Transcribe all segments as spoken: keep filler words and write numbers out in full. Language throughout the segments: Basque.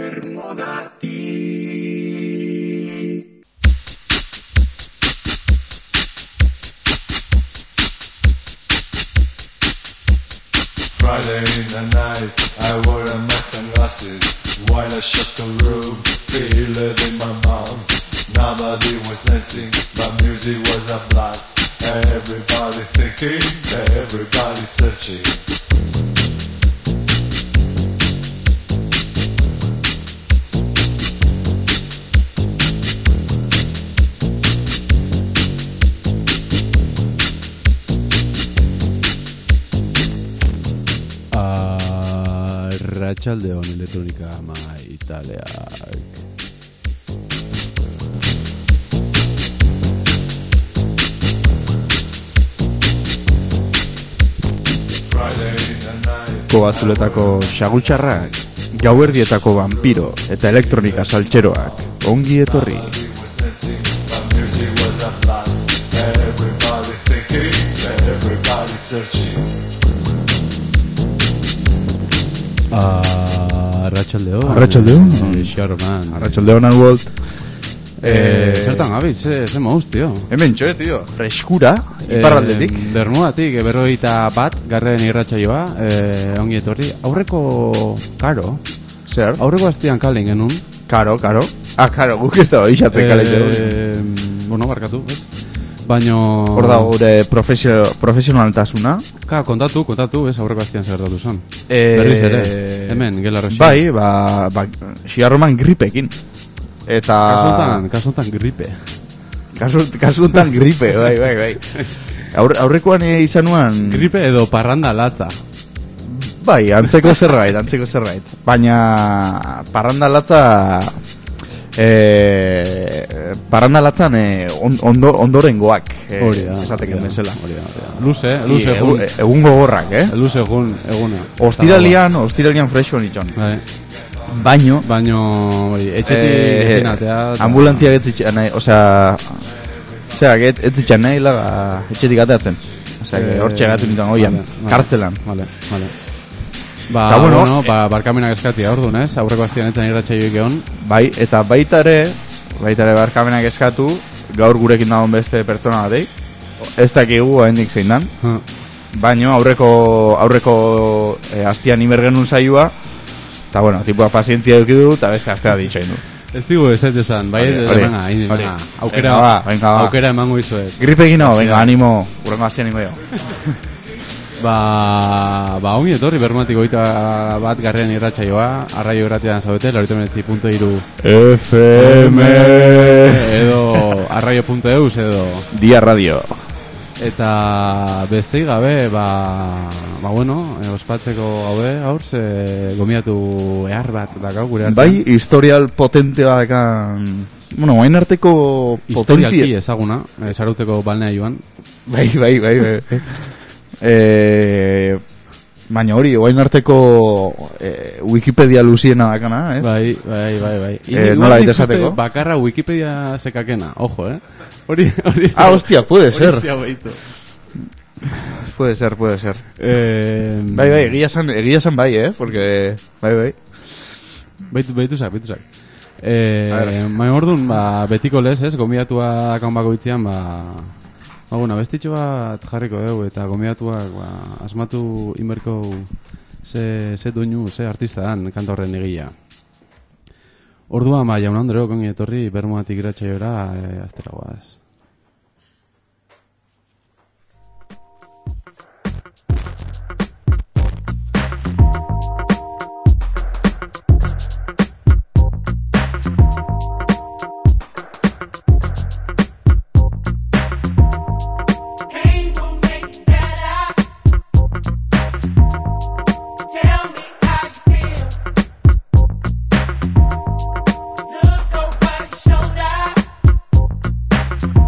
Bermodati. Friday in the night, I wore a mask and glasses while I shook the room, feel it in my mouth. Nobody was dancing, but music was a blast. Everybody thinking, everybody searching. Arratsaldeon elektronika maitaleak. Kobazuletako xagutxarrak, gauerdietako vampiro eta elektronika saltxeroak, ongi etorri. Arratsaldeon. Arratsaldeon. Xarman. Arratsaldeon Arwold. Eh, zertan gabiz, ze ze mauz, tio. Hemen txoe, tio. Freskura, iparraldetik. Eh, Bermudatik, berrogeita bat, garren irratsaioa, eh, ongi etorri. Aurreko, karo. Zer? Aurreko astian kalen genuen. Karo, karo. Ah, karo, guk ez da hoixatzen kalen genuen. Eh, bueno, barkatu, ez? Baino... Hor da gure profesio, profesionaltasuna. Ka, kontatu, kontatu, ez aurreko astian zer datu zen. Eh, Berriz ere, hemen, gela rexia. Bai, ba, ba, xiarroman gripekin. Eta... Kasuntan, kasuntan gripe. Kasut, kasuntan gripe, bai, bai, bai. Aurre, aurrekoan izanuan... Gripe edo parranda latza. Bai, antzeko zerbait, antzeko zerbait. Baina parranda latza... Eh, parranda latzan eh, ondo, ondorengoak eh, esateken bezala. Luze, luze egun. E, egun gogorrak, eh? Luze egun, eguna. Ostiralian, ostiralian fresko nitxon. Bai. Baino, baino, bai, etxetik eh, ezinatea. Ambulantzia getzitxan nahi, osea, osea, getzitxan nahi laga etxetik ateatzen. Osea, eh, hortxe gatu nintzen goian, vale, kartzelan. Vale, vale. Ba, Ta, bueno, bueno, ba, barkamenak eskatia orduan, ez? Aurreko astian etan irratsaioik egon. Bai, eta baita ere, baita ere barkamenak eskatu, gaur gurekin dagoen beste pertsona bateik. Ez dakigu haindik zein dan. Huh. Baino aurreko aurreko eh, astian imer genuen saioa, eta bueno, tipua pazientzia edukidu, eta beste astea ditxain du. Ez digu ez ez esan, bai, venga, venga, aukera, ba, venga, ba. aukera emango izuet. Gripe egin hau, venga, animo, urrengo astian ingo jo. Ba, ba, ongi etorri Bermudatik hogeita bat garren irratsaioa, arraio irratian zaudete, laurogeita hemeretzi puntu hiru F M edo arraio puntu eus edo Dia Radio. Eta bestei gabe, ba, ba bueno, eh, ospatzeko gaube, aur, ze gomiatu ehar bat dakau gure artean. Bai, historial potentea dakan, bueno, hain arteko historialki ezaguna, eh, sarautzeko balnea joan. Bai, bai, bai, bai. Eh, baina hori, oain arteko eh, Wikipedia luziena dakana, ez? Bai, bai, bai, bai. Eh, nola itesateko? Bakarra Wikipedia sekakena, ojo, eh? Hori, hori. Ah, hostia, puede ser. Hori baitu. Puede ser, puede ser. Eh, bai, bai, egia san, egia san bai, eh? Porque, bai, bai. Baitu, baitu zak, baitu zak. Eh, baina orduan, ba, betiko lez, ez? Gomiatua dakan bako itzian, ba... Ba, bueno, bestitxo bat jarriko dugu eta gomidatuak ba, asmatu inberko ze, ze duinu, ze artista dan kanta horren egila. Orduan, ba, jaun Andreo, kongi etorri, Bermudatik irratsaioera e, aztera guaz. Look over your shoulder.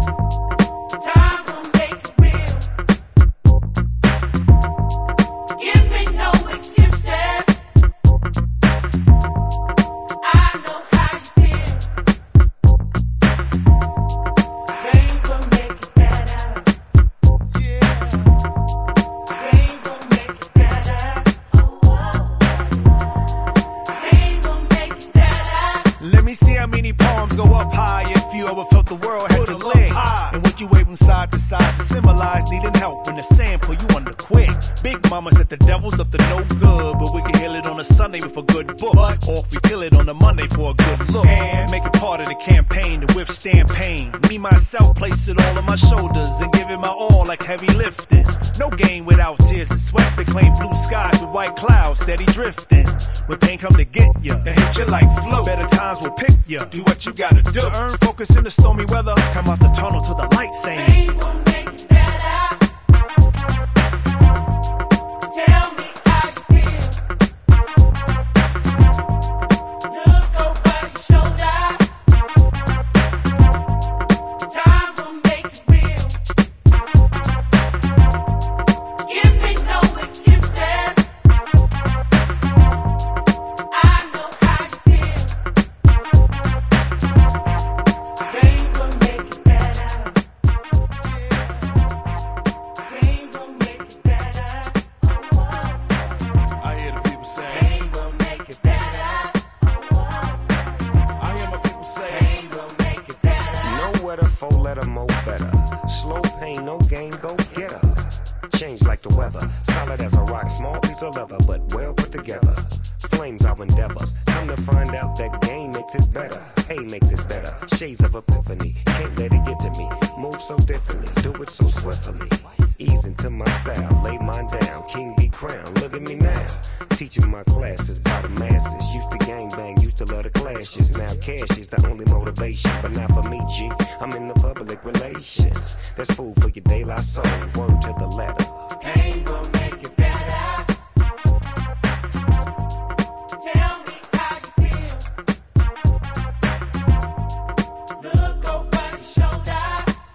me see how many palms go up high if you ever felt the world had to lick. And what you wave from side to side to symbolize needing help when the sand pull you under quick. Big mama said the devil's up to no good, but we can heal it on a Sunday with a good book. Or if we kill it on a Monday for a good look. And make it part of the campaign to withstand pain. Me, myself, place it all on my shoulders and give it my all like heavy lifting. No game without tears and sweat. They claim blue skies with white clouds steady drifting. When pain come to get ya, and hit you like flow. Better times will pick ya. Do what you gotta do to earn focus in the stormy weather. Come out the tunnel to the light saying, pain will make it better. Tell me how you feel. Look over your shoulder. Time will make it real. Give me no excuses. I know how you feel. Pain will make it better. Pain will make it better. I hear the people say, pain will make it better. I hear my people say, pain will make it better. Nowhere to four letter mo better. Slow pain, no gain, go get her. Change like the weather, solid as a rock, small piece of leather, but well put together. Flames our endeavors. Come to find out that game makes it better. Hey makes it better. Shades of epiphany. Can't let it get to me. Move so differently. Do it so swiftly. Ease into my style. Lay mine down. King be crowned. Look at me now. Teaching my classes by the masses. Used to gangbang. Used to love the clashes. Now cash is the only motivation. But not for me, G. I'm in the public relations. That's food for your De La Soul. Word to the letter. pain will make it better. Tell me how you feel. Look over your shoulder.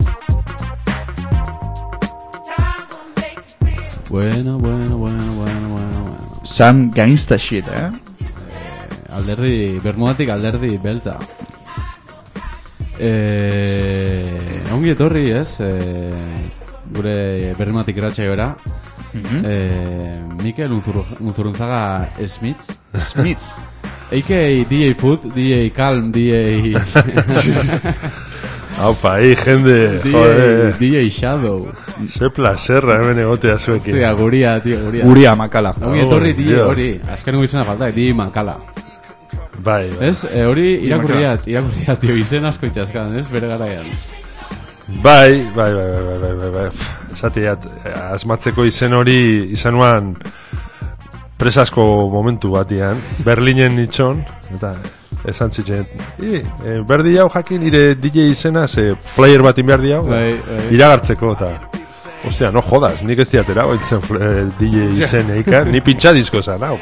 Time will make it real. Bueno, bueno, bueno, bueno, bueno, bueno. San gangsta shit, eh? Alderdi, Bermudatik alderdi beltza. Eh, ongi etorri, ez? Eh, gure Bermudatik irratsaioera. Mhm. Eh, Mikel Unzur, Unzurunzaga Smith. Smith. A K A D J Food, D J Calm, D J... Aupa, ahí, jende, D J, joder. D J Shadow. Ze placerra hemen egotea zuekin. Hostia, guria, tío, guria. Guria Makala. Ongi etorri, Oh, D J Dios. hori. Azkenengo izena falta, D J Makala. Bai, bai. Ez, eh, hori irakurriat, irakurriat, tío, izen asko itxaskan, ez, bere garaian. Bai, bai, bai, bai, bai, bai, bai, bai. Esatiat, asmatzeko izen hori izanuan presasko momentu batian, Berlinen nitxon, eta esan zitzen, i, e, berdi hau jakin, nire D J izena, ze flyer bat inberdi hau, Bai, bai. iragartzeko, eta, ostia, no jodas, nik ez diatera, oitzen D J izen eika, ni pintxadizko zan, hau.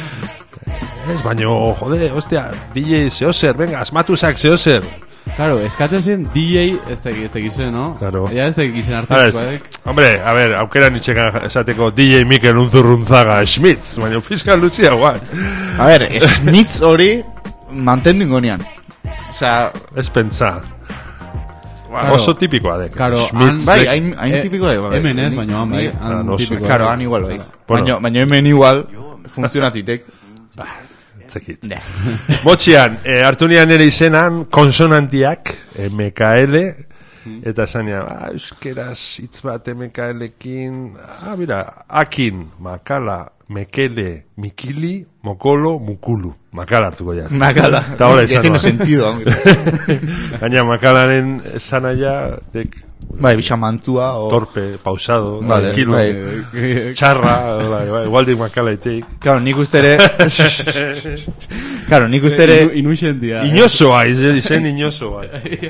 Ez, baino, jode, ostia, D J zehozer, venga, asmatuzak zehozer. Claro, eskatzen zen D J, ez tegizen, no? Claro. Ja, ez tegizen Ara, artistikoa, ez, hombre, a ver, aukera nitxekan esateko D J Mikel Unzurrunzaga Schmitz, baina fiskal luzia guan. A ver, Smith hori mantendu ingonean. Osea, Ez pentsa. Claro. Oso tipikoa de. Claro, Schmitz. han- bai, hain, hain Eh, tipiko de, bai. Hemen ez, baina han bai, Ah, han no sé. tipikoa. Claro, han igual, bai. Bueno. Baina, baina hemen igual, funtzionatuitek. Zekit. Motxian, eh, hartu nian ere izenan, konsonantiak, M K L, eta esanean, ah, euskeraz hitz bat M K L-ekin, ah, mira, akin, makala, mekele, mikili, mokolo, mukulu. Makala hartuko ja. Makala. Eta hola Ya tiene izan. sentido. aunque- Gaina makalaren esanaia, dek, Bai, bixamantua o... torpe, pausado, Vale, tranquilo, bai. txarra, bai, bai, igualdik makalaitik. Claro, nik uste ere... Claro, nik uste ere... Inu- Inuxentia. Inozoa, izen, izen inozoa.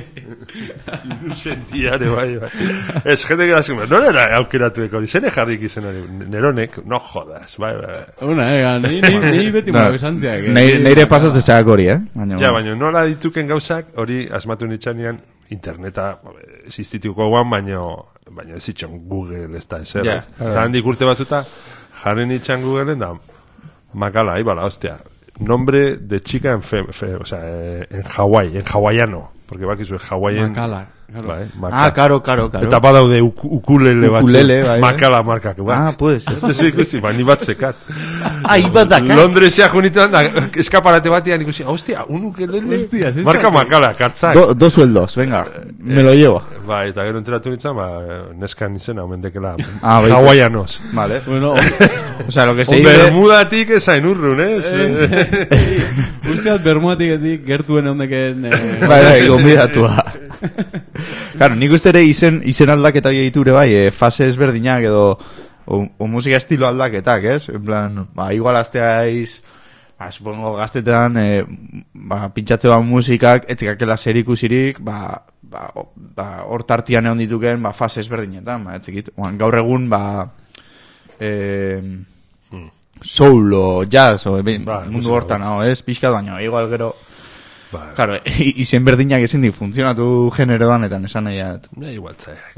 Inuxentiare, bai, bai. Ez, jende gara zimera, non era aukeratueko, izene jarrik izen hori, neronek, no jodas, bai, bai. Una, eh, ni, ni, ni beti No, morak esan ziak. nei- Neire pasatzen zagak hori, eh? Baina, Ja, baina nola dituken gauzak, hori asmatu nitxanean, interneta existituko guan, baino, baina ez itxon Google ez da ezer. Ja, ez. Eta handik urte batzuta, jarri nitxan Googleen da, makala, ahí bala, hostia, nombre de chica en, fe, fe, o sea, eh, en Hawaii, en hawaiano, porque bakizu, en Hawaiian... Makala. Bai, marka. Ah, karo, karo, karo. Eta badaude uk ukulele batzu. Ukulele, bai, bai. Makala markak. Ba. Ah, puede ser. Ez tezu ikusi, ba, ni bat zekat. Ah, ibat daka. Londresea junituan, da, eskaparate batean ikusi, hostia, un ukulele, Hostia, sí, marka sí. makala, kartzak. Do, dos sueldos, venga, me lo llevo. Ba, eta gero enteratu nintzen, ba, neskan izena, omendekela, Ah, baita. hawaianos. Vale. Bueno, O sea, lo que se On dice... Bermudatik ezain urrun, eh? usteat bermuatik gertuen ondeken... Eh, Bai, bai, gonbidatua. Claro, nik uste ere izen, izen aldaketa diture bai, eh, fase ezberdinak edo o, o musika estilo aldaketak, ez? En plan, ba, igual azteaiz, ba, supongo gaztetan, eh, ba, pintxatze bat musikak, etzikakela zerikusirik, ba, ba, o- ba, hor tartian egon dituken, ba, fase ezberdinetan, ba, etzikit. Oan, gaur egun, ba, eh, soul o jazz o e, Ba, mundu musika hortan, no, ez? Pixkat baino, igual gero... Ba, Claro, izen berdinak ezin di funtzionatu generoan eta esan nahiat. ne igual zaiak.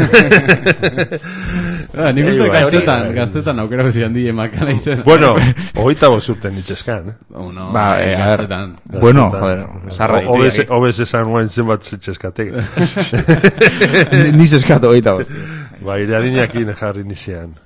Ah, nik uste Bai, bai, gaztetan, bai. gaztetan aukera zian di emakala izan. Bueno, hogeita bozurten itxeskan, eh? Oh, no, Ba, eh, eh, a ver. gaztetan. Bueno, joder, zarra ditu. Obez, obez esan guain zenbat zitxeskatek. Niz eskatu gaita bost. Ba, ireadinakin jarri nizean.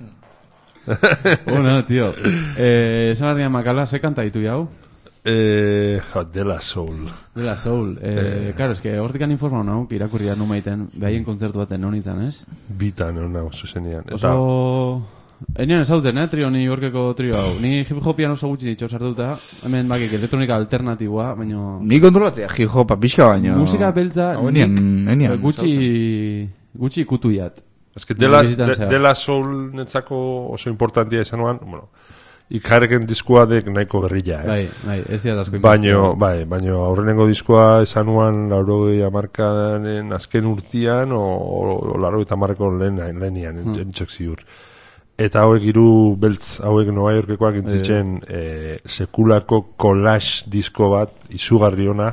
Bueno, tío. Eh, esan barrian makala, ze kanta ditu jau? Eh, jo, dela soul. De la Soul. Eh, claro, es que hortikan informau nauk, irakurria numeiten, behaien kontzertu baten nonitzen, ez? Bitan, hona, zuzenian. Eta, Oso... Enian ezauten, eh, trio, New Yorkeko trio hau. Ni hip-hopian oso gutxi ditxo sartuta, hemen bakik elektronika alternatiboa, baina... Ni kontrolatzea, hip-hopa pixka baino. Musika beltza, Hau enian, nik, enian. eh, gutxi... Gutxi ikutuiat. ez que dela, bizitzan de, zehar. dela soul netzako oso importantia izan bueno, ikarreken diskoa dek nahiko berrila, eh? Bai, bai, ez diat asko Baino, bai, baino aurrenengo diskoa esanuan laurogei hamarkadaren azken urtian o, o, o laurogei hamarreko lehen, lehenian, hmm. entxok ziur. Eta hauek hiru beltz, hauek Nova Yorkekoak intzitzen eh, sekulako collage disko bat, izugarri ona,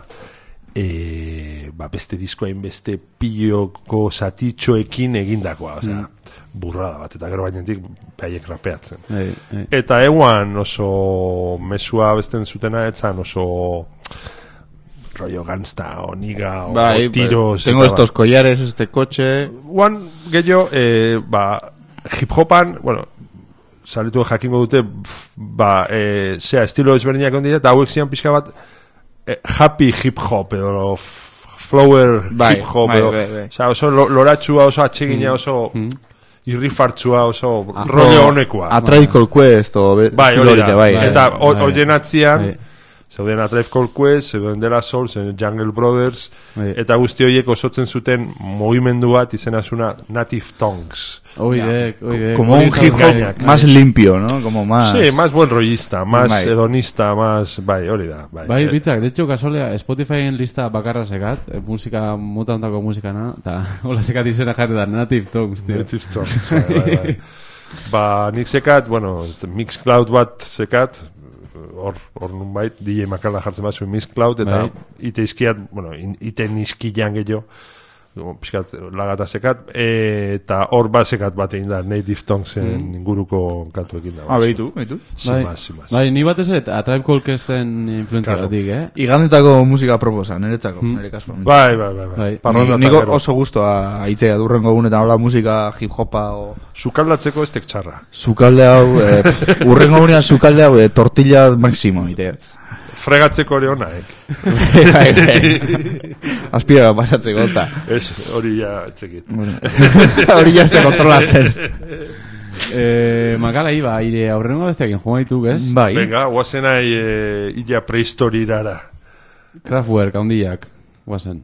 eh, ba, beste diskoain beste piloko zatitxoekin egindakoa, osea, burrada bat, eta gero bainetik behaiek rapeatzen. Bai, bai. Eta eguan oso mesua besten zutena, etzan oso rollo ganzta o niga o, Bai, o tiros. tengo eta estos collares, este coche... Guan, gehiago, eh, ba, hip-hopan, bueno, salitu jakingo dute, pf, ba, eh, zea, estilo ezberdinak ondira, eta hauek zian pixka bat, eh, happy hip-hop, edo f- flower Bai, hip-hop, bai, edo, bai, bai. osea, oso lo, loratxua, oso atsegina, oso irrifartzua, oso Ah, rollo honekoa. A Tribe Called Quest, o... be- Bai, estilo hori da. horita, bai. bai. Eta bai. horien atzian, Bai. zeuden A Tribe Called Quest, zeuden De La Soul, zeuden Jungle Brothers, Bai. eta guzti horiek osotzen zuten mugimendu bat izenazuna Native Tongues. Oidek, oidek. Como un hip hop gainak. más limpio, ¿no? Como más... Sí, más buen rollista, más Bai. hedonista, más... Bai, hori da. Bai, Bai, Eh, bitzak, de hecho, kasolea, Spotifyen lista bakarra sekat, eh, musika, mota ondako musikana, eta hola sekat izena jarri da, Native Tongues, tío. Native Tongues, bai, bai, bai. Ba, nik sekat, bueno, Mixcloud bat sekat, hor, hor nun bait, D J Makala jartzen bat zuen Mixcloud, eta Bai. ite izkiat, bueno, in- ite nizkilan gehiago, piskat lagata sekat, e, eta hor bat sekat bat egin da, Native Tonguesen inguruko kantuekin da. Ah, behitu, behitu. Sin más, sin más. Bai, ni batez ez, A Tribe Called Questen influentzia Claro. batik, eh? Igandetako musika proposa, niretzako, nire kasuan. Bai, bai, bai, bai. Bai. Parranda Ni- eta Niko gero. oso gustoa aitzea durrengo egunetan hola musika hip-hopa o... Sukaldatzeko ez tek txarra. Sukalde hau, eh, urrengo egunean sukalde hau, eh, tortilla máximo, ite. Fregatzeko hori onaek. Bai, bai. Aspira pasatzeko, eta... Ez, hori ja etzekit. Bueno, hori jazte kontrolatzen. Eh, Makala iba, aire aurrengo besteakin joan dituk, ez? Bai. Venga, guazen nahi e, illa prehistorirara. Kraftwerk, handiak, guazen.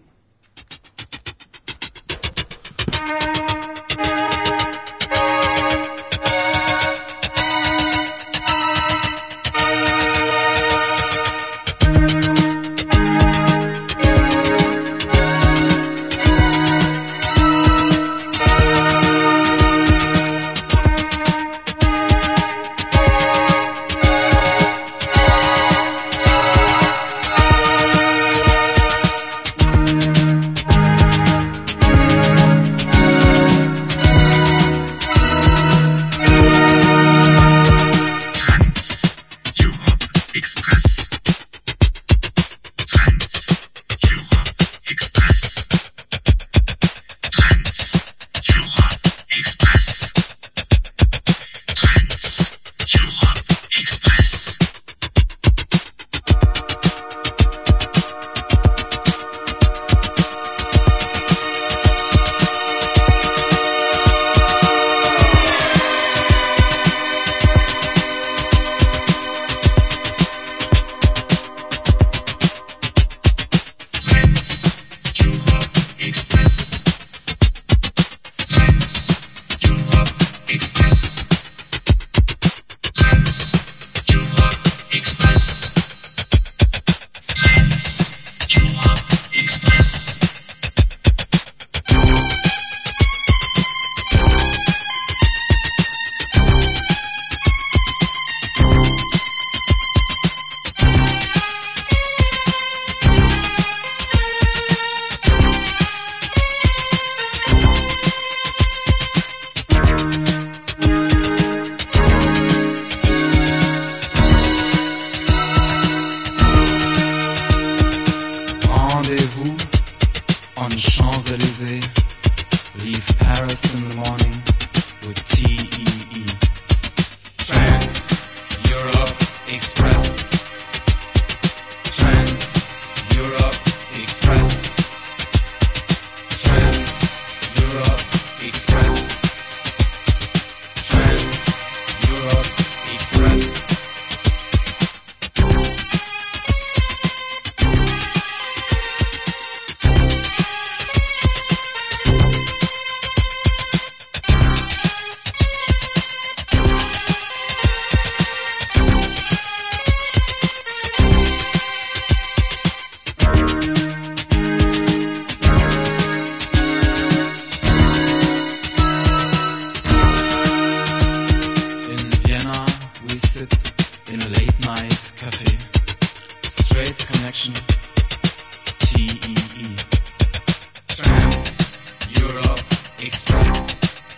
Great Connection, T E E, Trans Europe Express,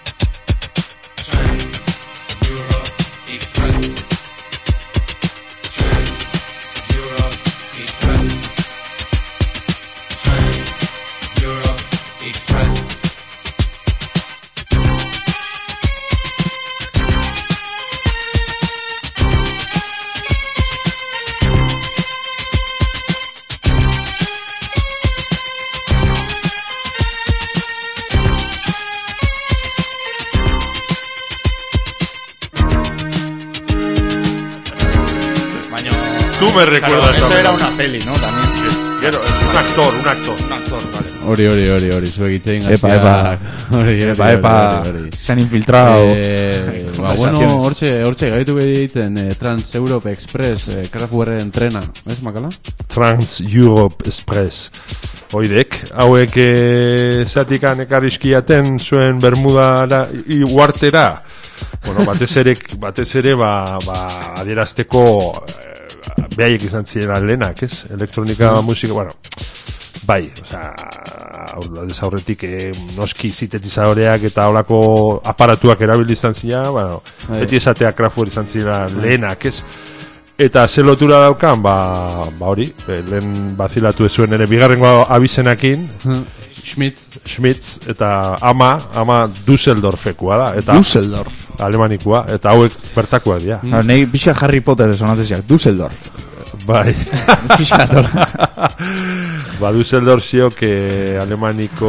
Trans Europe Express, Trans Europe Express, Trans Europe Express. Tú me recuerdas Claro, eso a era una peli, ¿no? También. Claro, es un actor, un actor. Un actor, vale. Hori, hori, hori, hori, zuek itzein Epa, epa. Epa, epa. Se han infiltrado. Eh, ba, bueno, hortxe, hortxe, gaitu behitzen eh, Trans Europe Express, eh, Kraftwerken trena, ez, Makala? Trans Europe Express. Oidek, hauek eh, zatikan ekarrizkiaten zuen Bermuda iguartera. Bueno, batez ere, batez ere, ba, ba, adierazteko eh, behaiek izan ziren lehenak, ez? Elektronika, mm. musika, bueno, bai, osea, aldez aurretik eh, noski sintetizadoreak eta holako aparatuak erabili izan ziren, bueno, Ai. beti esatea Kraftwerk izan ziren lehenak, ez? Eta ze lotura daukan, ba, ba hori, lehen bazilatu ezuen ere bigarrengo abizenakin, Schmitz. Schmitz, eta ama, ama Düsseldorfekua da. Eta Düsseldorf. Alemanikoa, eta hauek bertakoa dira. Mm. Nei pixka Harry Potter esonatzeziak, Düsseldorf. Bai. Pixka dola. Ba, Düsseldorf ziok eh, Alemaniko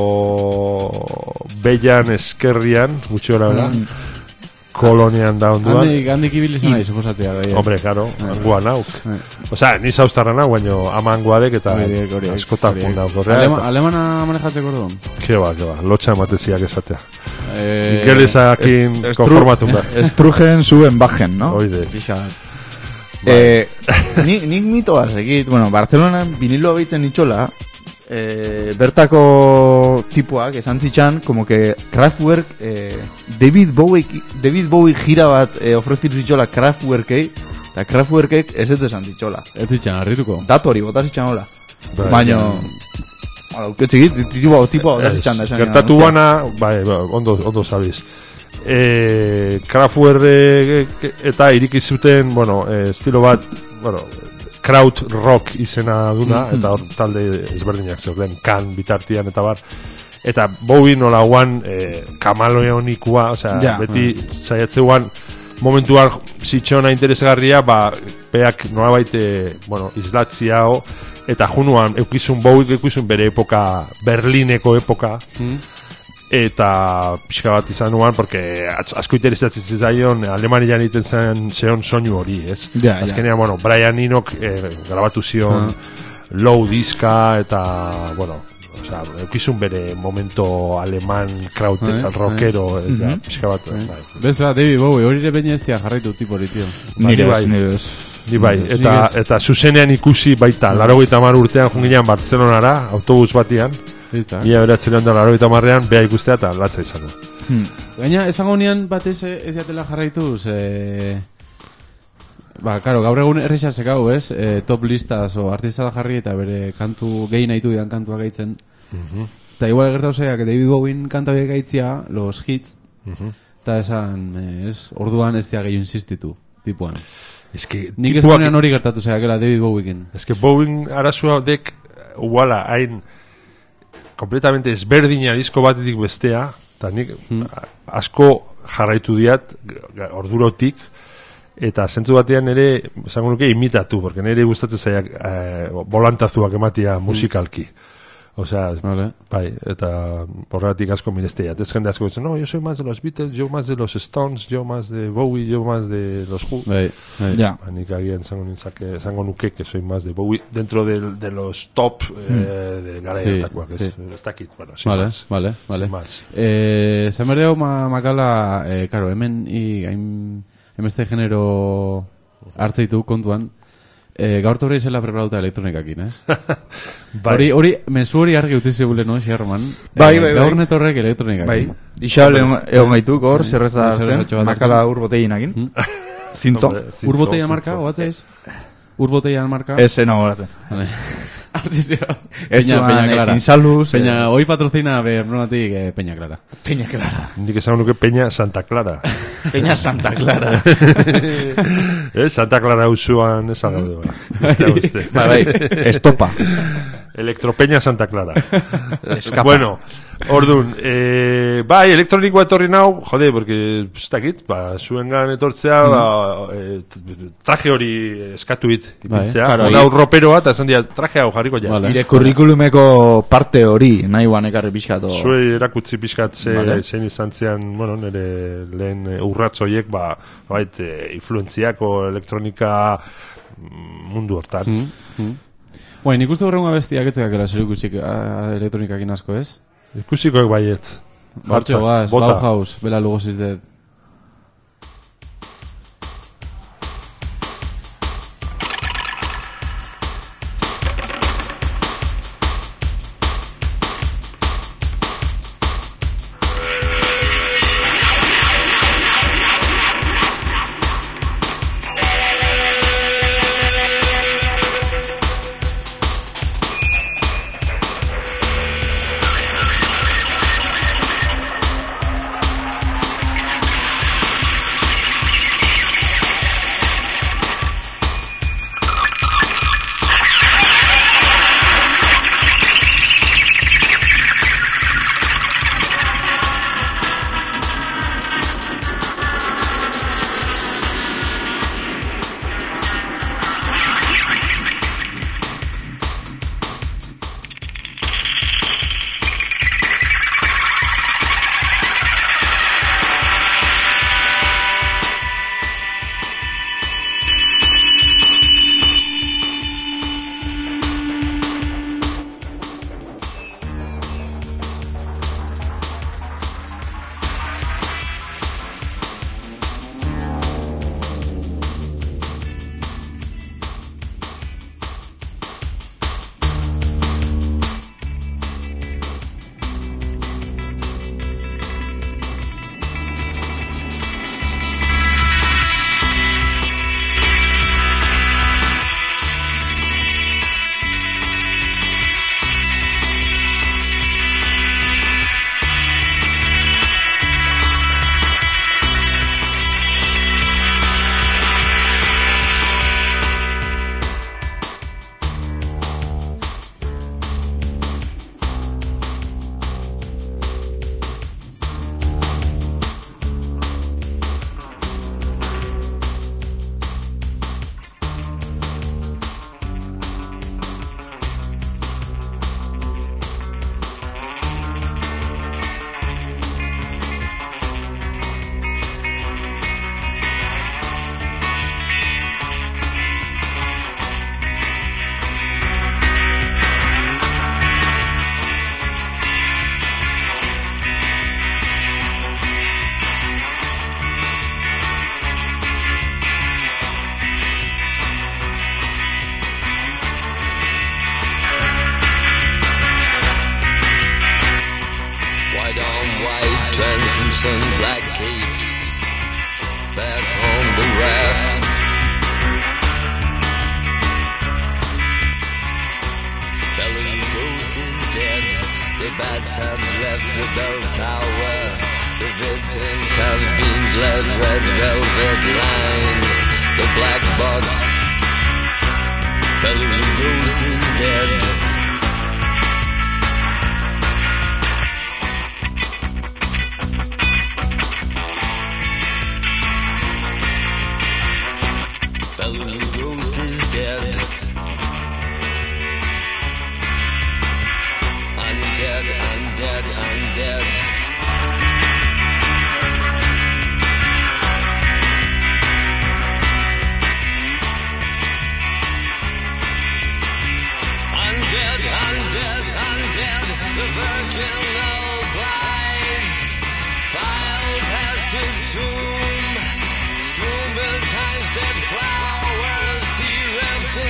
Bellan eskerrian, gutxi hori bera. Mm. Kolonian da onduan. Handik, handik ibili zena izuposatea. Hombre, claro, angua nauk. Osea, ni zauztarra nauk, baina ama anguadek eta askotan pundauk. Alemana manejatzeko orduan? Keba, keba, lotxa emateziak esatea. Ingelesakin konformatu behar. Estrugen zuen bajen, no? Oide. Nik mitoa segit, bueno, Barcelonan vinilo behitzen nitxola, Eh, bertako tipuak esan zitxan como que Kraftwerk eh, David Bowie David Bowie gira bat eh, ofreztir zitxola Kraftwerkei eta Kraftwerkek ez ez esan zitxola ez zitxan arrituko datori, bota zitxan hola baina uketxegit, tipo bota zitxan da gertatu bana, bai, ondo, ondo zabiz eh, Kraftwerk eta irikizuten bueno, eh, estilo bat bueno, kraut rock izena duna, mm-hmm. eta hor talde ezberdinak zeuden, kan bitartian eta bar. Eta Bowie nola guan eh, kamaleonikua, osea, ja, beti ja. Zaiatzeuan momentuan zitxona interesgarria, ba, peak nola baite, bueno, izlatziao, eta junuan eukizun Bowie, eukizun bere epoka, Berlineko epoka, mm. eta pixka bat izan nuan, porque asko interesatzen zizaion Alemanian egiten zen zeon soinu hori, ez? Ja, azkenean, ja. bueno, Brian Enoch eh, grabatu zion uh. low diska, eta, bueno, osea, eukizun bere momento aleman kraut eta rockero, uh, eta uh-huh. pixka bat, uh, bai. Bestra, David Bowie, hori ere baina ez tia jarraitu tipori, tio. Nire bai, nire bai, eta, eta zuzenean ikusi baita, uh. laro gaita mar urtean junginean Barcelonara, autobus batian, Ia beratzen da laro eta marrean, beha ikustea eta latza izan du. Hmm. Gaina, esango nian batez ez jatela jarraituz, e... ba, karo, gaur egun errexar zekau, ez? E, top listas o artista da jarri eta bere kantu gehi nahitu dian kantua gaitzen. Uh-huh. Eta igual gertau zeak, David Bowen kanta beha gaitzia, los hits, uh-huh. eta esan, ez, orduan ez dia gehiu insistitu, tipuan. Es que, nik esanean hori gertatu zeak, era David Bowekin. Es que Bowen arazua dek, uala, hain completamente ezberdina disko batetik bestea, eta nik hmm. asko jarraitu diat ordurotik, eta zentzu batean ere, esango nuke, imitatu, porque nire gustatzen zaiak eh, bolantazuak ematia musikalki. Osea, vale. Bai, eta horregatik asko mirestea. Ez jende asko ditzen, no, yo soy más de los Beatles, yo más de los Stones, yo más de Bowie, yo más de los Who. Bai, bai. Ja. Nik agian zango nintzake, zango nuke, que soy más de Bowie, dentro de, de los top hmm. eh, de garaietakoak, sí, ez sí. Ez dakit, bueno, sin vale, más. Vale, vale, sin vale. Más. Eh, Zamerdeo ma, makala, eh, karo, hemen, i, hain, hemeste genero hartzeitu kontuan, Eh, gaur torri izela preparauta elektronikakin, ez? Bai. Hori, hori, mesu hori argi utzi zebule, no, Sherman? Bai, eh, bai, bai. Gaur netorrek elektronikakin. Bai. Ixal egon gaitu, gaur, zerreza hartzen, makala ur botellinakin. Zintzo. Ur botella marka, oatzeiz? Urboteian marka? Ez enagoratzen. Ez Peña, zuan, Peña Clara. ezin saluz. Peña, hoy patrocina Bernonatik eh, Peña Clara. Peña Clara. Nik esan nuke Peña Santa Clara. Peña Santa Clara. eh, Santa Clara usuan ez agaude, ba. Uste, uste. Bai, bai, estopa. Electropeña Santa Clara. Escapa. Bueno, ordun, eh, bai, elektronikoa etorri nau, jode, porque, ez dakit, ba, zuengan etortzea, mm. ba, eh, traje hori eskatu hit, ipintzea. Claro, Hona urroperoa, eta esan dira, traje hau jarriko ja. Vale. Ire kurrikulumeko parte hori, nahi guan ekarri pixkat. Zue erakutzi pixkat ze, Vale. zein izan zean, bueno, nire lehen eh, urratz horiek, ba, bait, eh, influentziako elektronika mm, mundu hortan. Mm, mm. Bueno, nik uste horrengo bestiak etzekak era zerukusik elektronikakin asko, ez? Ikusiko baiet. Bartxo gaz, bota. Bauhaus, Bela Lugosi's Dead. translucent black capes back on the raft. Bela Lugosi is dead. The bats have left the bell tower. The victims have been bled. Red velvet lines. The black box. Bela Lugosi is dead. Bela Lugosi is dead. I'm dead, I'm dead, I'm dead. I'm dead, I'm dead, I'm dead. The virgin now glides. File past his tomb. Strewn with time's dead flowers. Bereft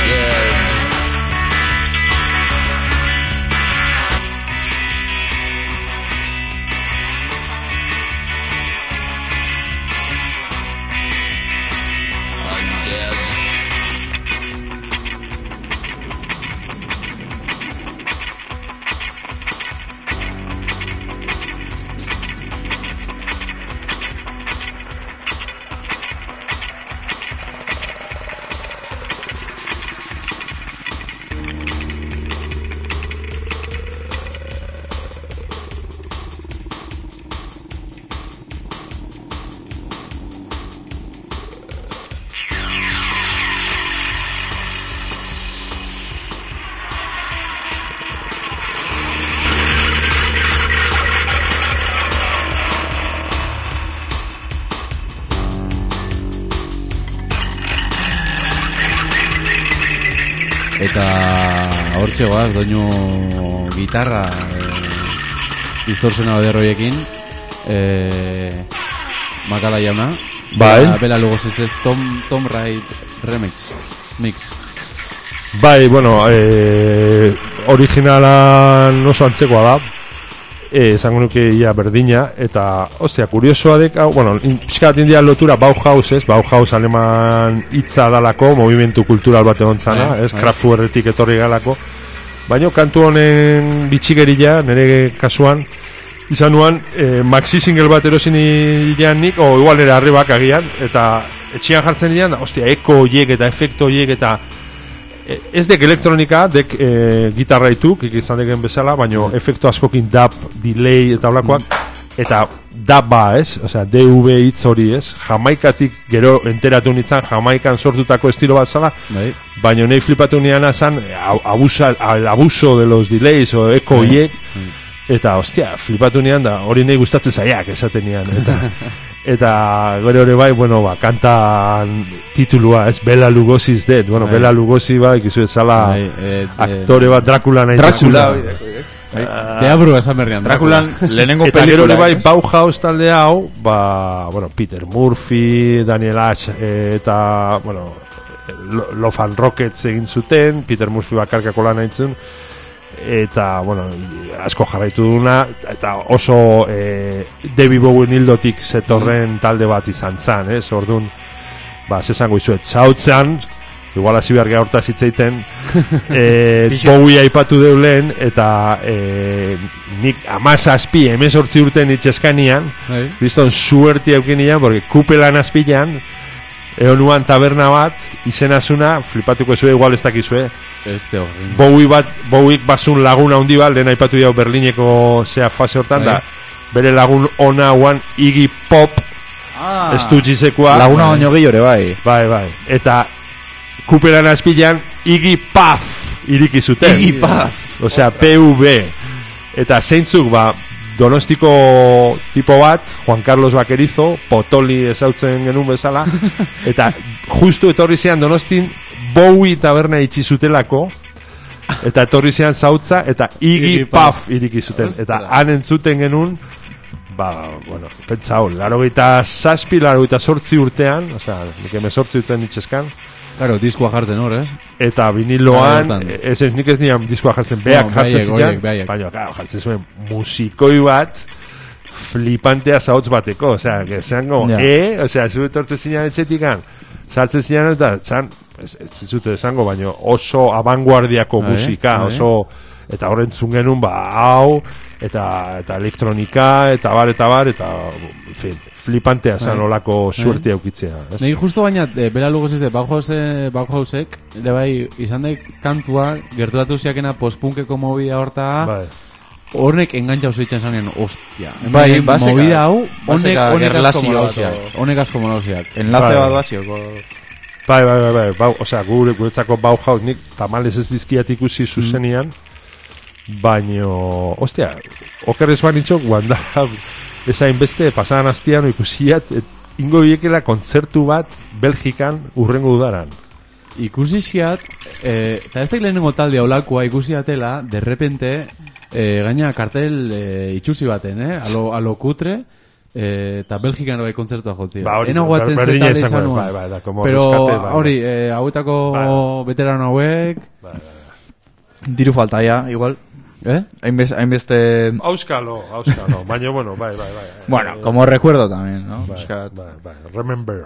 dead. Undead. Eta hortxe goaz, doinu gitarra e, distorsionado de roiekin e, Makala jauna. Bai. Bela, bela luego ziztez Tom, Tom Wright Remix Mix. Bai, bueno, eh, originalan oso antzekoa da. Eh, esango nuke ia berdina. Eta, ostia, kuriosoa dek, hau, bueno, pixkat india lotura Bauhaus, ez? Bauhaus aleman hitza dalako, movimentu kultural bat egon zana, Bai, ez? bai. Kraftwerketik etorri galako. Baina kantu honen bitxigerila, nire kasuan, izan nuan, eh, maxi single bat erosin ilan nik, o igual nire arribak agian, eta etxian jartzen dian, da, ostia, eko horiek eta efekto horiek eta e, ez dek elektronika, dek e, gitarra ituk, izan deken bezala, baina efekto askokin dub, delay eta olakoak, eta dub ba, ez? Osea, D V hitz hori, ez? Jamaikatik gero enteratu nintzen, Jamaikan sortutako estilo bat zala, Bai. baina nahi flipatu nian zan, abusa, al abuso de los delays o eko horiek, eta, ostia, flipatu nian da, hori nahi gustatzen zaiak esaten nian, eta eta gero ere bai, bueno, ba, kantan titulua, ez, Bela Lugosi is dead, bueno, Bai. Bela Lugosi ba, ikizu ezala Bai, eh, aktore bat, Dracula nahi Dracula, Deabru esan berrian. Draculan lehenengo Eta gero ere pelikula. bai, ez? Bauhaus talde hau, ba, bueno, Peter Murphy, Daniel Ash, eh, eta, bueno, Lo- Love and Rockets egin zuten, Peter Murphy bakarkako lan aintzen, eta, bueno, asko jarraitu duna, eta oso eh, David Bowie hildotik zetorren talde bat izan zan, ez? Orduan, ba, zesango izuet, zautzen, igual hasi behar hortaz hitzeiten, eh, Bowie aipatu deulen, eta eh, nik amazazpi, emezortzi urten itxeskanian, Bai. bizton suerti eukinian, porque kupelan azpilan, egon nuan taberna bat, izenazuna, flipatuko zue, igual ez dakizue, Ez de horrein. Bowie bat, Bowiek basun lagun handi bat, lehen aipatu jau Berlineko zea fase hortan, Bai. da, bere lagun ona guan Iggy Pop, Ah, estujizekoa, laguna baino gehiore, bai. bai, bai, eta kupelan azpilan Iggy Puff iriki zuten. Iggy Puff. Osea, P V. Eta zeintzuk, ba, Donostiko tipo bat, Juan Carlos Bakerizo, Potoli ezautzen genuen bezala, eta justu etorri zean Donostin Bowie taberna itxi zutelako, eta etorri zean zautza, eta Iggy Iggy Puff Puff iriki zuten. Ostra. Eta han entzuten genuen, ba, bueno, pentsa hon, laro gaita zazpi, laro gaita sortzi urtean, osea, nik emezortzi urtean itxeskan, Claro, diskoa jartzen hor, ez? eta viniloan, Bai, hortan. ez ez nik ez nian diskoa jartzen, beak No, jartzen baiek, zian, horiek, baiek. baina, claro, jartzen zuen musikoi bat, flipantea zahotz bateko, osea, que zango, Ja. e, osea, zu etortzen zinan etxetikan, sartzen zinan eta, zan, ez, ez zute esango, baina oso abanguardiako Bai, musika, bai. oso, eta horrentzun genuen, ba, hau, eta, eta elektronika, eta bar, eta bar, eta, en fin, flipantea zan Bai. olako suerte aukitzea. ez? Nei justo baina, e, bera lugo zizte, Bauhaus, Bauhausek, ere bai, izan daik kantua, gerturatu ziakena postpunkeko movida horta, Bai. hornek engantxau zeitzen zanen, ostia. Bai, Hemen baseka- movida hau, honek, baseka honek asko erlazio molauziak. bat, Honek asko molauziak. Enlace Bai. bat bazioko. Bai, bai, bai, bai, bau, osea, gure, guretzako Bauhaus nik tamales ez dizkiat ikusi zuzenian, baino, ostia, okerrez banitxok, guanda, ezain beste, pasadan hastian ikusiat, et, ingo biekela kontzertu bat Belgikan urrengo udaran. Ikusi ziat, eh, eta ez da lehenengo talde olakoa ikusi atela, derrepente, eh, gaina kartel eh, itxusi baten, eh? Alo, alo kutre, Eh, eta Belgikan bai kontzertua jotia. Ba, hori Eno zen, guaten berdina zetale izango, izan nuen. bai, bai, da, como Pero rescate, bai, hori, bai. eh, hauetako Bai. veterano hauek... Bai, bai. Diru falta ya, igual. ¿Eh? Hainbeste... hainbeste... Auskalo, auskalo. Baina, bueno, bai, bai, bai. Bueno, Eh, como recuerdo también, ¿no? Bai, Euskat. bai, bai. Remember.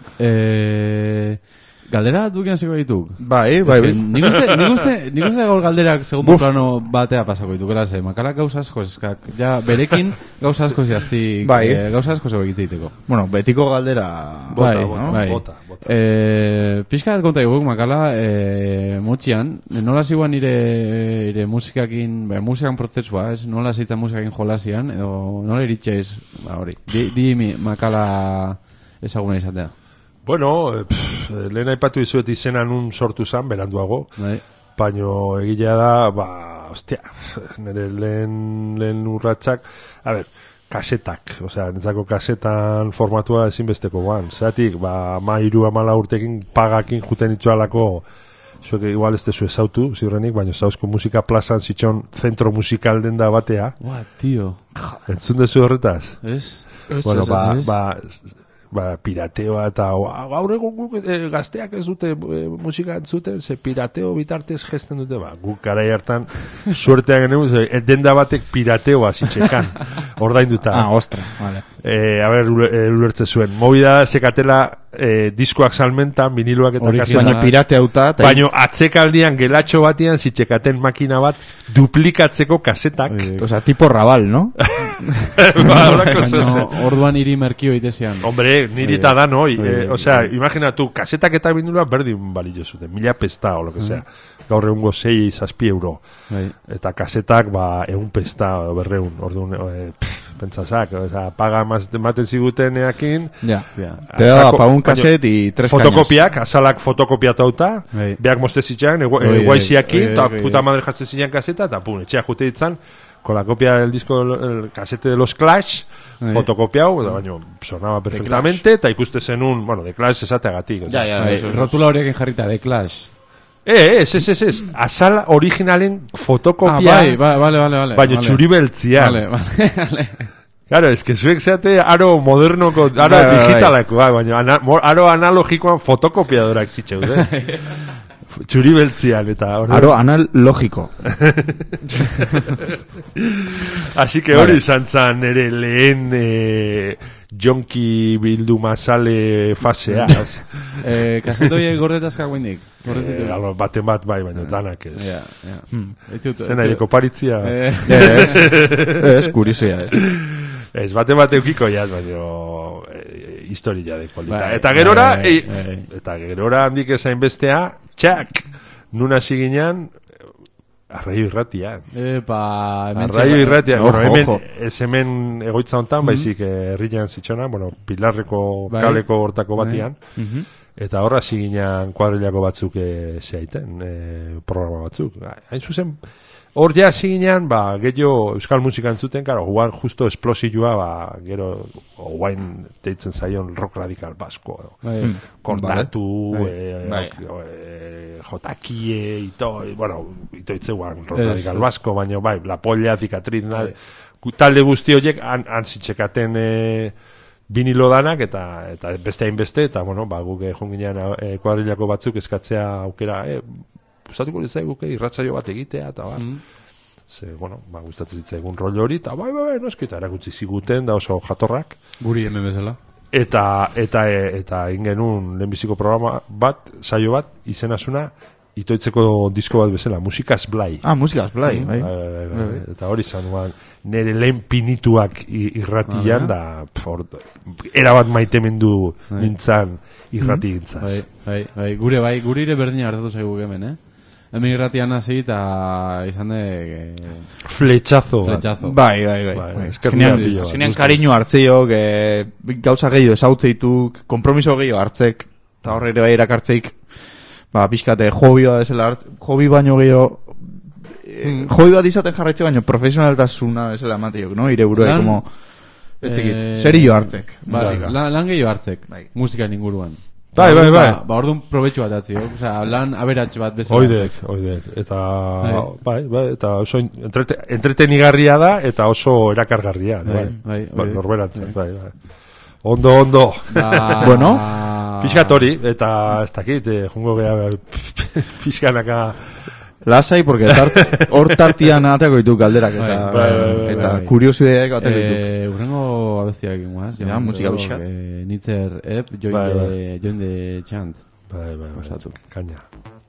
Eh... Galdera batzuk hasiko dituk. Bai, bai, bai. Nik uste, nik uste, nik uste gaur galderak segundo plano batea pasako ditu, ze makalak gauza asko eskak, ja berekin gauza asko ziaztik, Bai. eh, gauza asko zego egiteiteko. Bueno, betiko galdera... Bota, bai, bota, bai. bota, bota. Eh, pixka bat konta guk, makala, eh, motxian, nola ziuan nire, nire musikakin, ba, musikan prozesua, ez? Nola zitzen musikakin jolasian, edo nola iritxeiz, ba, hori, di, di mi, makala ezaguna izatea. Bueno, eh, pff, lehen aipatu izuet izena nun sortu zan, beranduago. Bai. Baino egilea da, ba, ostia, nire lehen, lehen urratxak, a ber, kasetak, osea, netzako kasetan formatua ezinbesteko guan. Zeratik, ba, ma iru amala urtekin pagakin juten itxualako, zuek igual ez dezu ezautu, ziurrenik, baino zauzko musika plazan zitxon zentro musikal den da batea. Ua, tio. Entzun dezu horretaz? Ez? Bueno, ez, ba, ez, ez. ba, ba, pirateoa eta "Ua, gaur egun guk e, gazteak ez dute e, musika entzuten, ze pirateo bitartez gesten dute, ba, guk garai hartan suertean genuen, ze, e, denda batek pirateoa zitxekan, ordainduta. Ah, ostra, vale. E, a ber, ule- e, ulertze zuen. Movida sekatela e, diskoak salmentan, viniloak eta Original. kasetak. Baina pirate hauta... eta- Baino atzekaldian gelatxo batian zitxekaten makina bat duplikatzeko kasetak. Oie, O sea, tipo rabal, ¿no? Ba, horako baina zoze. orduan hiri merkio itezian. Hombre, niri eta da, no? Oye, Eh, o sea, imaginatu, kasetak eta vinilua berdin balio zuten, mila pesta o lo que sea. Gaur egungo sei, zazpi euro. Bai. Eta kasetak, ba, egun pesta, o berreun, orduan, eh, pff, pentsazak, o sea, paga mas- ematen ziguten eakin, Ya. Hostia. Te daba Sako- pa un baino, cassette y tres fotokopiak, azalak fotokopiatauta, Bai. beak moste zitxan, Oi, oi, guaiziakin, oi, eta oi, puta oi. madre jatzen zinean kaseta, eta pun, etxea jute ditzan, con la copia del disco, el casete de los Clash, Bai. fotokopiau, eta baino, sonaba perfectamente, eta ikuste zenun, bueno, de Clash esateagatik. o sea. Ya, ya, Bai, eso, eso. rotula horiekin jarrita, de Clash. Eh, ez, ez, ez, ez, azal originalen Ah, fotokopia, bai, bai, vale, vale, vale. baino vale. txuri beltzian. Vale, vale, vale. Claro, es que zuek zeate aro modernoko, aro Bai, bai, bai. digitalakoa, baina ana, mo- aro analogikoan fotokopiadorak zitxeude. Txuri beltzian, eta hori. Aro analógico. Así que hori izan zan ere lehen eh, jonki bildu masale fasea. Eh, kasetoiek gordetazka guindik. eh, alo, baten bat bai, baina danak ez. Ja, ja. Ez dut- Zena ireko paritzia. Eh, Ez, ez, kuriosia, eh. Ez, baten bat eukiko jaz, baina eh, historia de polita. Bai, eta gerora, bai, eh, bai. eta gerora handik ezain bestea, txak, nun hasi ginean, arraio irratia. Epa, hemen Arraio irratia, Ojo, bueno, hemen, ojo. ez hemen egoitza hontan, baizik eh, herrian zitxona, bueno, pilarreko Bai. kaleko hortako Bai. batian, eta horra hasi ginean kuadrilako batzuk e, zeaiten, e, programa batzuk. Hain zuzen, hor ja hasi ginean, ba, gehiago euskal musika entzuten, karo, guan justo esplosioa, ba, gero, guain deitzen zaion rock radikal basko, edo. Bai. Kortatu, Bai. eh, Bai. eh, jotakie, ito, bueno, ito itzeguan rock Ez, radikal ez. basko, baina bai, la polla, cicatriz, na, gu- talde guzti horiek han, han zitxekaten eh, vinilo danak, eta, eta beste hainbeste, eta bueno, ba, guk egon ginean eh, kuadrilako batzuk eskatzea aukera, eh, gustatuko lizaiguke irratsaio bat egitea, eta bar. Mm. Ze, bueno, ba, gustatzen zitzaigun rol hori, eta bai, bai, bai, noski, eta erakutsi ziguten, da oso jatorrak, Guri hemen bezala. eta eta e, eta egin genuen lehenbiziko programa bat, saio bat, izenazuna itoitzeko disko bat bezala, musikaz blai. Ah, musikaz, blai, bai. Bai, bai, bai, bai. Eta hori zan, ba, nire lehen pinituak i- irratian, Ah, da, pf, hor, erabat maitemendu Bai. nintzan irrati gintzaz. Bai, bai, bai, gure bai, gure ire berdina hartatu zaigu hemen, eh? Hemen irratian hasi eta izan de... Eh, Fletxazo. bat. fletxazo. Bai, bai, bai. Bai, bai. eskertzea Zinean- pilo bat. Zinean kariño hartzeiok, e, gauza gehiago ezautzeituk, kompromiso gehiago hartzek, eta horre ere bai erakartzeik, ba, pixkate, hobioa desela hart, hobi baino gehiago, e, hobi bat izaten jarraitze baino, profesionaltasuna desela emateiok, no? Ire buruai, Lan- como, etzekit, Eh, serio hartzek, Bai, musika. lan, lan gehiago hartzek, Bai. musika inguruan. Bai, bai, bai. Ba, ba orduan probetxu bat atzi, osea, lan aberats bat bezala. Oidek, oidek. Eta, bai, bai, eta oso entrete, entretenigarria da, eta oso erakargarria. Bai, Bai, bai, bai, oidek. norberatzen, bai, bai. Ondo, ondo. Ba, Bueno. Pixkat hori, eta ez dakit, eh, jungo geha pixkanaka... Lasai, porque tart, hor tartian atako ditu galderak, eta, Bai, bai, bai, eta bai. kuriosideiak atako ditu. Eh, urrengo abestia egin guaz. Ja, musika pixkat. Eh, Nitzer ep, join Bai, de, bai. join de chant. Bai, bai, bai, Pasatu. kaina.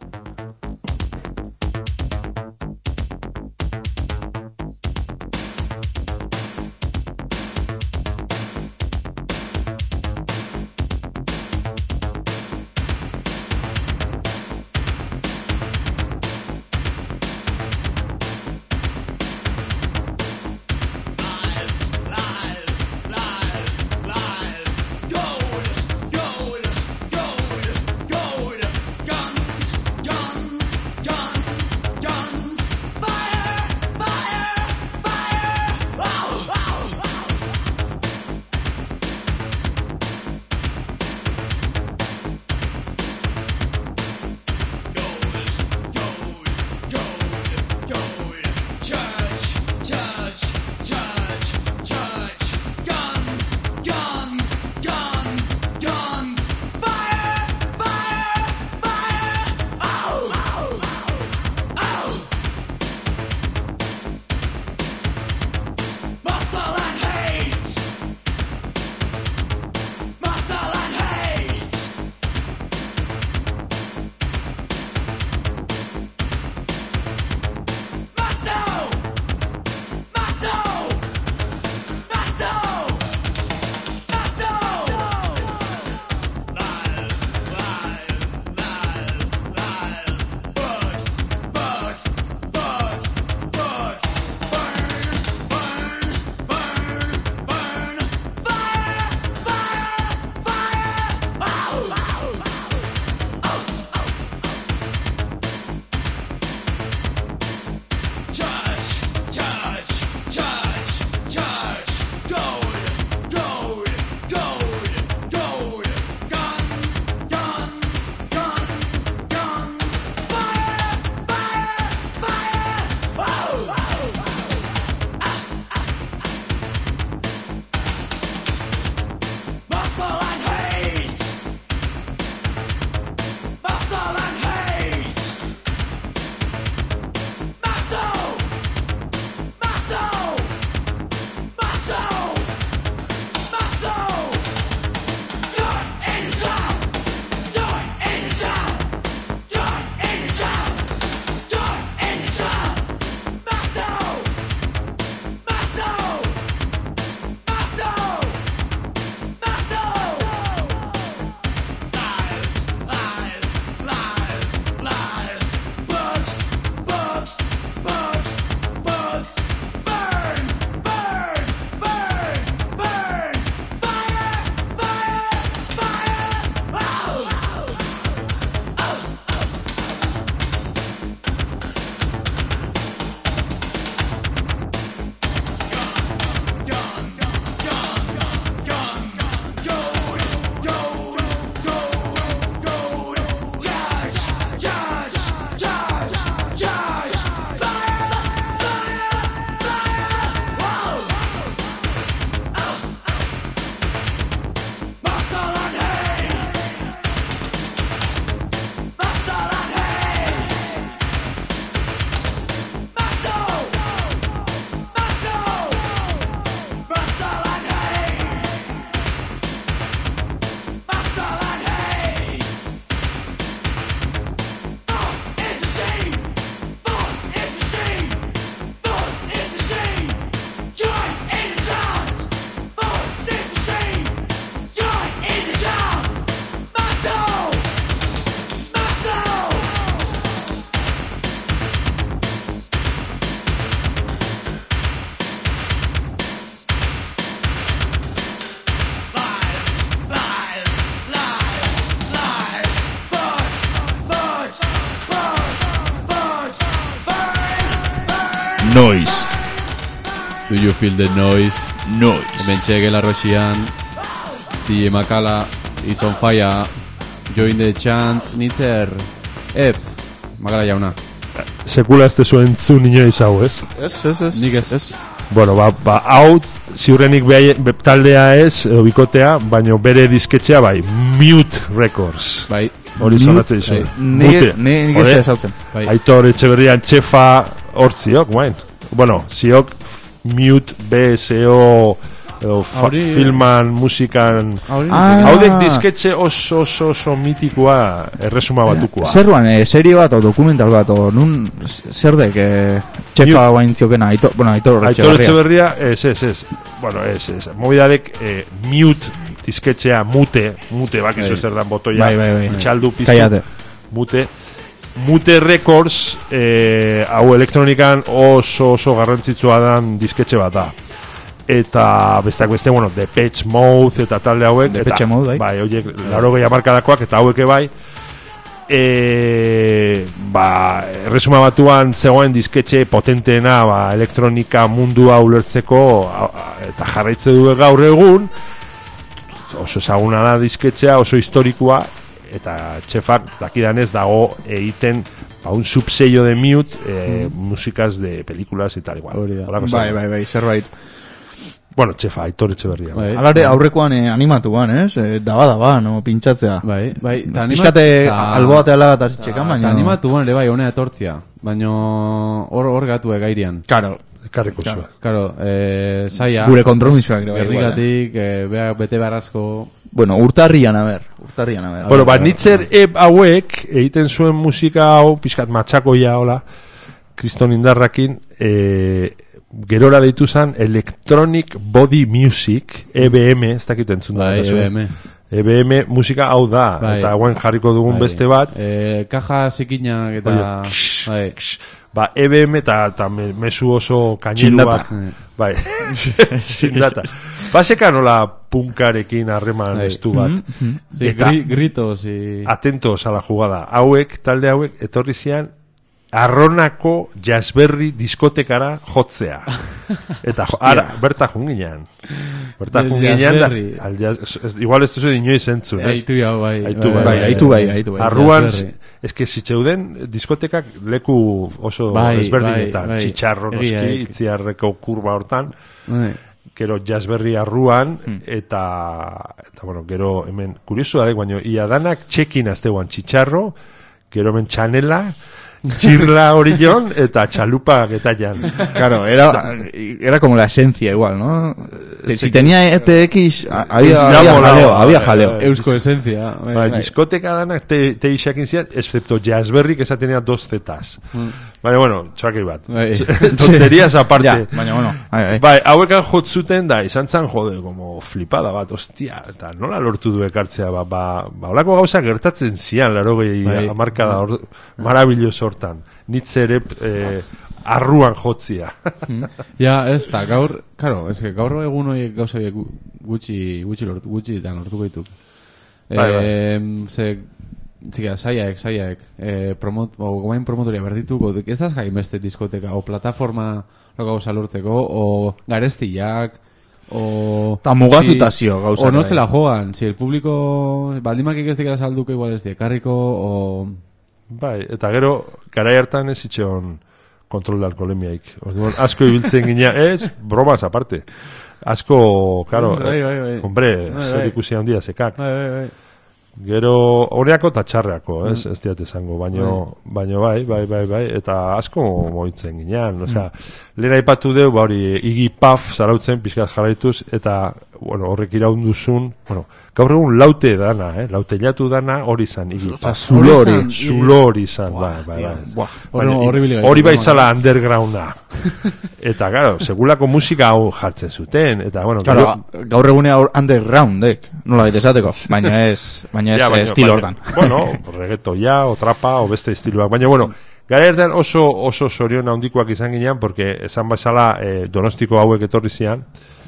Noise. Do you feel the noise? Noise. Hemen txegela roxian D J Makala is on fire. Join the chant, nitzer, ep, magala jauna. Sekula ez tezu entzun inoiz hau, ez? Ez, ez, ez. Nik ez, ez. Bueno, ba, ba hau ziurrenik beha, be, taldea ez, edo bikotea, baino bere disketxea bai, Mute Records. Bai. Hori zonatzen izu. Mute. Nik ez ezautzen. Bai. Aitor Etxeberrian txefa hortziok, guain. Bueno, ziok Mute B S O edo fa, Auri... filman, musikan. Auri... Ah. Haudek disketxe oso oso oso mitikoa, erresuma batukoa. Zerruan, eh, serie bat o dokumental bat o nun zer dek eh, txefa guain ziokena, Aitor, bueno, Aitor Aitor Etxeberria. Etxeberria, ez, ez, ez. Bueno, ez, ez. Movidadek eh, Mute disketxea, mute, mute, bakizu Bai. zer dan botoia. Bai, bai, bai. Txaldu piztu. Kaiate. Mute. Mute Records, eh, hau elektronikan oso oso garrantzitsua dan disketxe bat da. Eta besteak beste, bueno, Depeche Mode eta talde hauek. Depeche eta, Mode, bai. Bai, horiek, laro gehi amarkadakoak eta haueke bai. E, ba, erresuma batuan zegoen disketxe potenteena, ba, elektronika mundua ulertzeko a, a, eta jarraitze du gaur egun. Oso ezaguna da disketxea, oso historikoa, eta txefak dakidanez dago egiten ba, un subsello de Mute, eh, mm. músicas de películas y tal igual. Bai, Bai, bai, bai, zerbait. Bueno, txefa, Aitor Etxeberria. Bai. Alare aurrekoan eh, animatuan, ez? Eh, daba, daba, no, pintxatzea. Bai, bai. Ta anima- Piskate ta- albo bateala eta txekan, ta- baina... ta animatuan ere bai, honea etortzia. Baina hor hor gatu egairian. Claro, Ekarriko zuen. Claro, eh, saia. gure konpromisoak ere bai. Gerrikatik, eh, bea, bete beharrazko... Bueno, urtarrian, a ber, urtarrian, a ber. Bueno, ba, nitzer eb hauek egiten zuen musika hau, pixkat matxakoia, hola, Kriston Indarrakin, eh, gerora deitu zen Electronic Body Music, E B M, ez dakit entzun da. Bai, E B M. E B M musika hau da, Bai. eta guen jarriko dugun Bai. beste bat. Eh, kaja zikinak eta... Oie, ksh, bai. ksh. Ba, E B M eta, eta me, mesu oso kaineruak. Txindata. Bai, txindata. Baseka nola punkarekin harreman Bai. estu bat. Sí, Eta- gri, gritos y... Atentos a la jugada. Hauek, talde hauek, etorri zian, Arronako jazzberri diskotekara jotzea. Eta jo, ara, berta junginan. Berta Del junginan da, jazzberri. al jazz, es, igual ez duzu inoiz entzun, ez? Aitu jau, bai. Aitu Bai, aitu bai, aitu bai. Arruan, Jazzberri. eske zitzeuden diskotekak leku oso Bai, ezberdinetan. bai, bai. Txitxarro noski, Egiak. itziarreko kurba hortan. Bai. Gero jazzberri arruan, Hmm. eta, eta bueno, gero hemen, kuriosu darek, baino, ia danak txekin azteuan txitxarro, gero hemen txanela, txirla orion, eta txalupa getaian. Claro, era, era como la esencia igual, ¿no? Te- si tenía E T X, a- había, Ya había molaba, jaleo, había bai, jaleo. bai. Eusko esencia. Bai, Ba, bai. diskoteka danak te, te isakin zian, excepto jazzberri, que esa tenía dos zetas. Mm. Baina, bueno, txakei bat. Bai. Tonterías aparte. Ya, baina, bueno, bai, bai. Bai, hauekan jotzuten da, izan zan jode, como flipada bat, ostia, eta nola lortu du ekartzea, ba, ba, ba olako gauza gertatzen zian, laro gehi Bai. amarkada, or, marabilloso hortan. Nitzere, eh, arruan jotzia. Ja, ez da, gaur, claro, ez que gaur egun horiek gauza horiek gu- gutxi, gutxi lortu, gutxi eta lortuko dituk. Bai, bai. Eh, ze, zika, saiaek, saiaek, eh, promot, o gomain promotoria berdituko, ez da jain beste diskoteka, o plataforma lo gauza lortzeko, o garestiak, o... Ta mugatuta zio gauzak, O no bai. se la juegan, si el público, baldimakik ez dikera salduko igual ez diekarriko, o... Bai, eta gero, garai hartan ez itxeon kontrol de alkoholemiaik. Orduan, asko ibiltzen gina, ez, bromas aparte. Asko, claro, Bai, bai, bai. hombre, Bai, zer bai. ikusi handia zekak. Bai, bai, bai. Gero, horeako eta txarreako, ez, ez diat esango, baino, baino bai, bai, bai, bai, eta asko moitzen ginean, osea, lehen aipatu deu, ba hori, Iggy Puff zarautzen, pixkat jarraituz, eta, bueno, horrek iraunduzun, bueno, gaur egun laute dana, eh, lautellatu dana hori zan, Iggy Osea, Puff. zulo hori. Zan, zulo hori zan, bai, bai, bai. Buah, hori- Baina, hori biligaitu, hori bai bai. zala undergrounda. Eta, claro, segulako musika hau jartzen zuten, eta, bueno, Claro, gaur egune aur- undergroundek, nola baita esateko, baina ez, baina ez Ja, eh, baina- estilo baina- hortan. Bueno, reggaetoia, o trapa, o beste estiloak. Baina, bueno, gara erdan oso, oso sorion handikoak izan ginean, porque esan bazala eh, donostiko hauek etorri zian,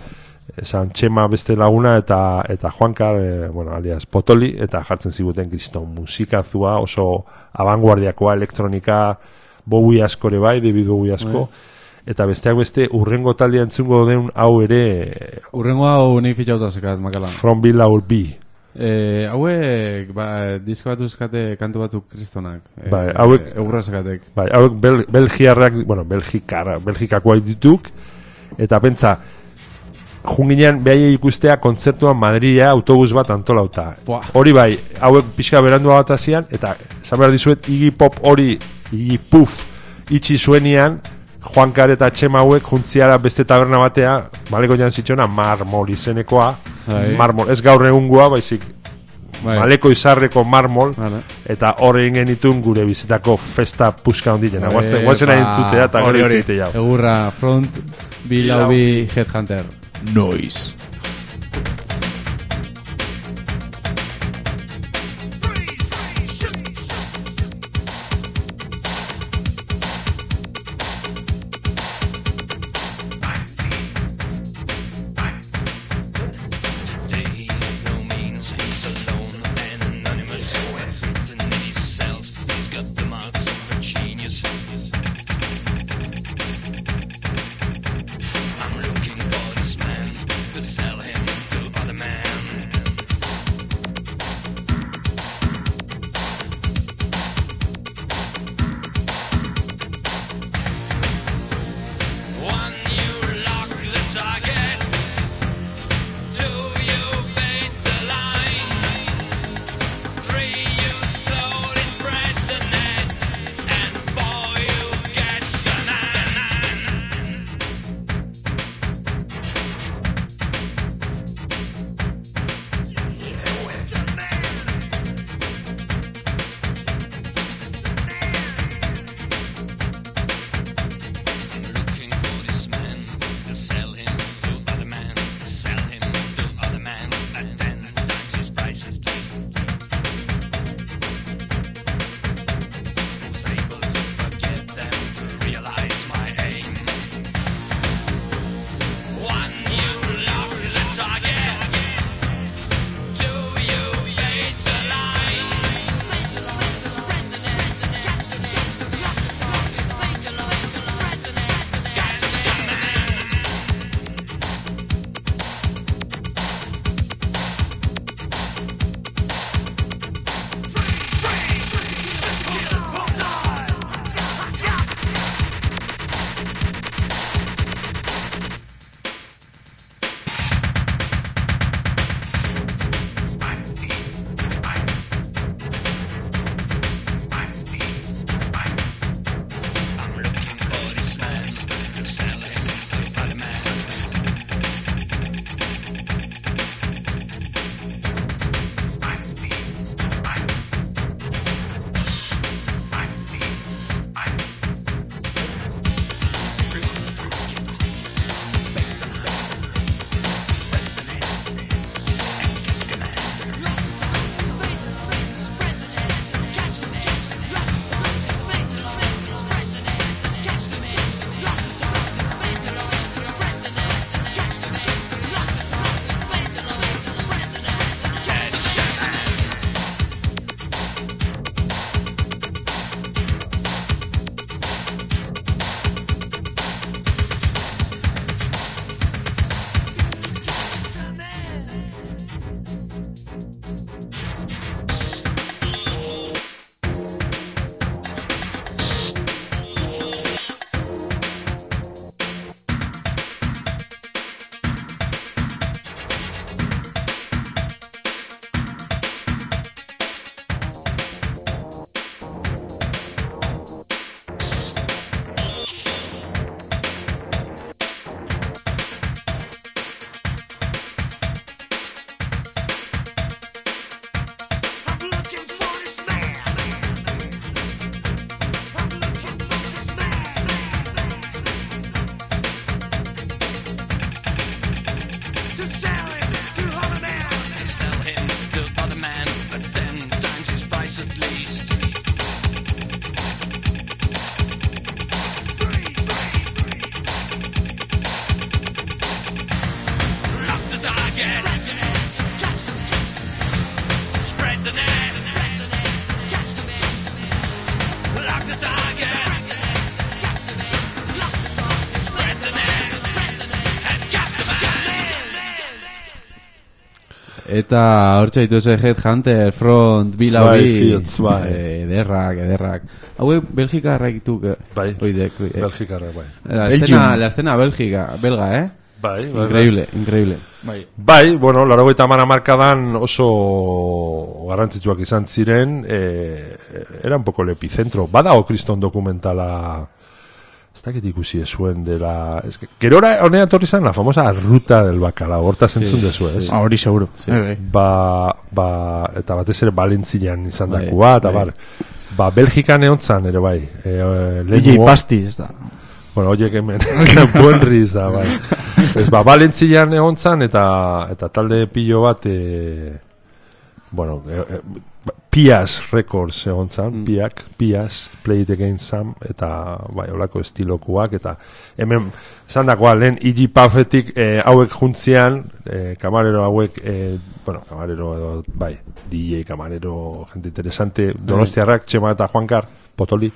esan Txema beste laguna eta eta Juanka, eh, bueno, alias Potoli, eta jartzen ziguten kriston musikazua, oso abanguardiakoa, elektronika, Bowie askore bai, David Bowie asko, eta besteak beste urrengo taldea entzungo den hau ere, Urrengo hau nahi fitxauta zekat, makala. From Bill Our B. Eh, hauek, ba, disko bat euskate kantu batzuk kristonak. Eh, Bai, hauek- Eurrazakatek. Bai, hauek bel, belgiarrak, bueno, belgikara, belgikakoa dituk, eta pentsa, junginean behai ikustea kontzertuan Madridea autobus bat antolauta. Buah. Hori bai, hauek pixka berandua bat hasian, eta esan behar dizuet, Iggy Pop hori, Iggy Puff, itxi zuenian, Juankar eta Txema hauek juntziara beste taberna batea, maleko jan zitxona, Marmol izenekoa, Bai. Marmol, ez gaur egungua, baizik, Bai. maleko izarreko Marmol, Vale. eta hor egin genitun gure bizitako festa puska onditen. Guazen, guazen Epa, entzutea eta hori, gero hori. entzute jau. Egurra, front, bilaubi, headhunter. Noise. I'm looking for this man, Goodfellas. Eta hortxe ditu ze Headhunter, Front, Bila Zwei hori, Fields, bai. eh, ederrak, ederrak. Hauek Belgikarrak ditu, eh, Bai, oidek, eh. Belgikarra, bai. La Belgium. escena, la escena Belgica, belga, eh? Bai, bai, bai. Increíble, increíble. Bai. Bai, bueno, laurogeita hamar hamarkadan oso garrantzitsuak izan ziren, eh, era un poco el epicentro. Badago kriston dokumentala, ez dakit ikusi zuen dela... Es que, gerora honea torri zan la famosa ruta del bacalao, horta zentzun dezu, ez? Ah, hori seguro. Sí. Bai, bai. Ba, ba, eta batez ere Valentzian izan Bai, dakua, eta bai. bar. Ba, Belgikan eontzan ere bai. E, e, D J Pasti, ez da. Bueno, oiek hemen, buen riza, bai. Ez, ba, Valentzian egontzan, eta, eta talde pillo bat, e, bueno, e, e, Pias Records egontzan, Mm. Piak, Pias, Play It Again Sam, eta, bai, olako estilokuak, eta hemen, esan dagoa, lehen Iggy Puffetik e, hauek juntzian, e, kamarero hauek, e, bueno, kamarero edo, bai, D J, kamarero, gente interesante, Donostiarrak, Txema eta Juankar, Potoli,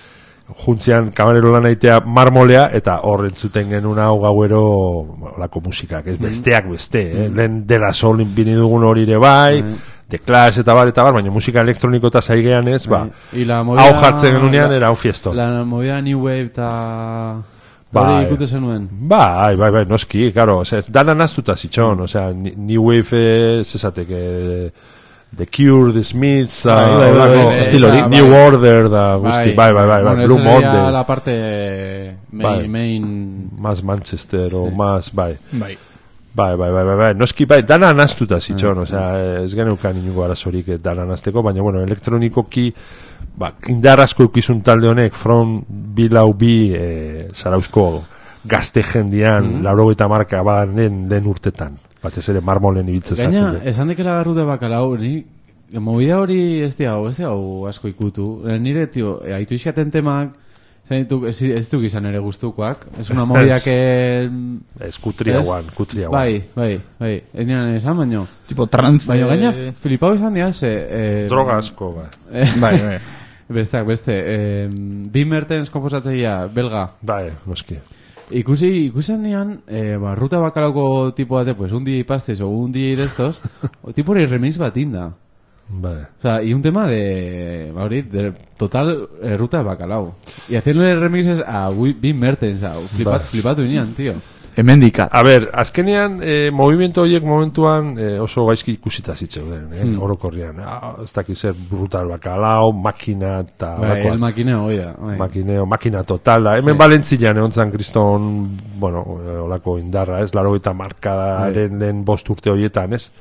juntzian kamarero lan aitea marmolea, eta hor entzuten genuen hau gauero bueno, lako musikak, ez besteak beste, eh? Lehen De La Soul bini dugun hori ere bai, The Clash eta bar, eta bar, baina musika elektroniko eta zaigean ez, ba, Y la hau movida... jartzen genunean la- era hau fiesto. La movida New Wave eta... Bai. Hori ikute zenuen. Bai, bai, bai, noski, claro, o sea, dana naztuta zitxon, o sea, ni- New Wave, ez esateke, The Cure, The Smiths, Bai, bai, bai, holako bai, estilo hori. New bai. Order, da, guzti, bai, bai, bai, bai, Bueno, Blue esa sería Monday, la parte eh, main... Bai. main... más Manchester, o Sí. más, bai. Bai. Bai, bai, bai, bai, bai, noski, bai, dana naztuta zitxon, o sea, ez geneukan inungo arazorik eh, dana nazteko, baina, bueno, elektronikoki, ba, indar asko eukizun talde honek, From Bilau bi, eh, Zarauzko gazte jendian, mm -hmm. laurogeita marka badan lehen, lehen urtetan, batez ere marmolen ibiltzen Gaina, zaten. esan dekela Ruta Bakalau, ni... Movida hori ez diago, ez diago asko ikutu. Eh, Nire, tio, eh, aitu iskaten temak, zain ditu, ez, ez duk izan ere gustukoak. Es una movida Ez. que... Ez kutria Ez? guan, kutria guan. Bai, bai, bai. Ez nian esan baino. Tipo trance. Baina gaina flipau izan dian, ze... Eh, Droga asko, bai. eh, Bai, bai. Besteak, beste. Eh, Bi Mertens komposatzeia, belga. Bai, noski. Ikusi, ikusen nian, eh, ba, Ruta Bakalauko tipo bate, pues, un D J pastes o un D J de estos, o tipo de remix batinda. Bai. O sea, y un tema de, ahorita, de total eh, Ruta de Bacalao. Y haciéndole remixes a Wi- Wim Mertens, a flipat, Bai. flipatu inean, tío. Hemendikat. A ber, azkenean, eh, movimiento horiek momentuan eh, oso gaizki ikusita zitzeuden, eh, Hmm. orokorrian. Ah, ez dakiz zer, brutal bacalao, makina eta... Bai, holakoak. el maquineo, oida. Bai. Makineo, makina total da. Hemen Sí. Valentzian egon zan kriston, bueno, eh, olako indarra, ez? Laro eta markadaren Bai. lehen bost urte horietan, ez?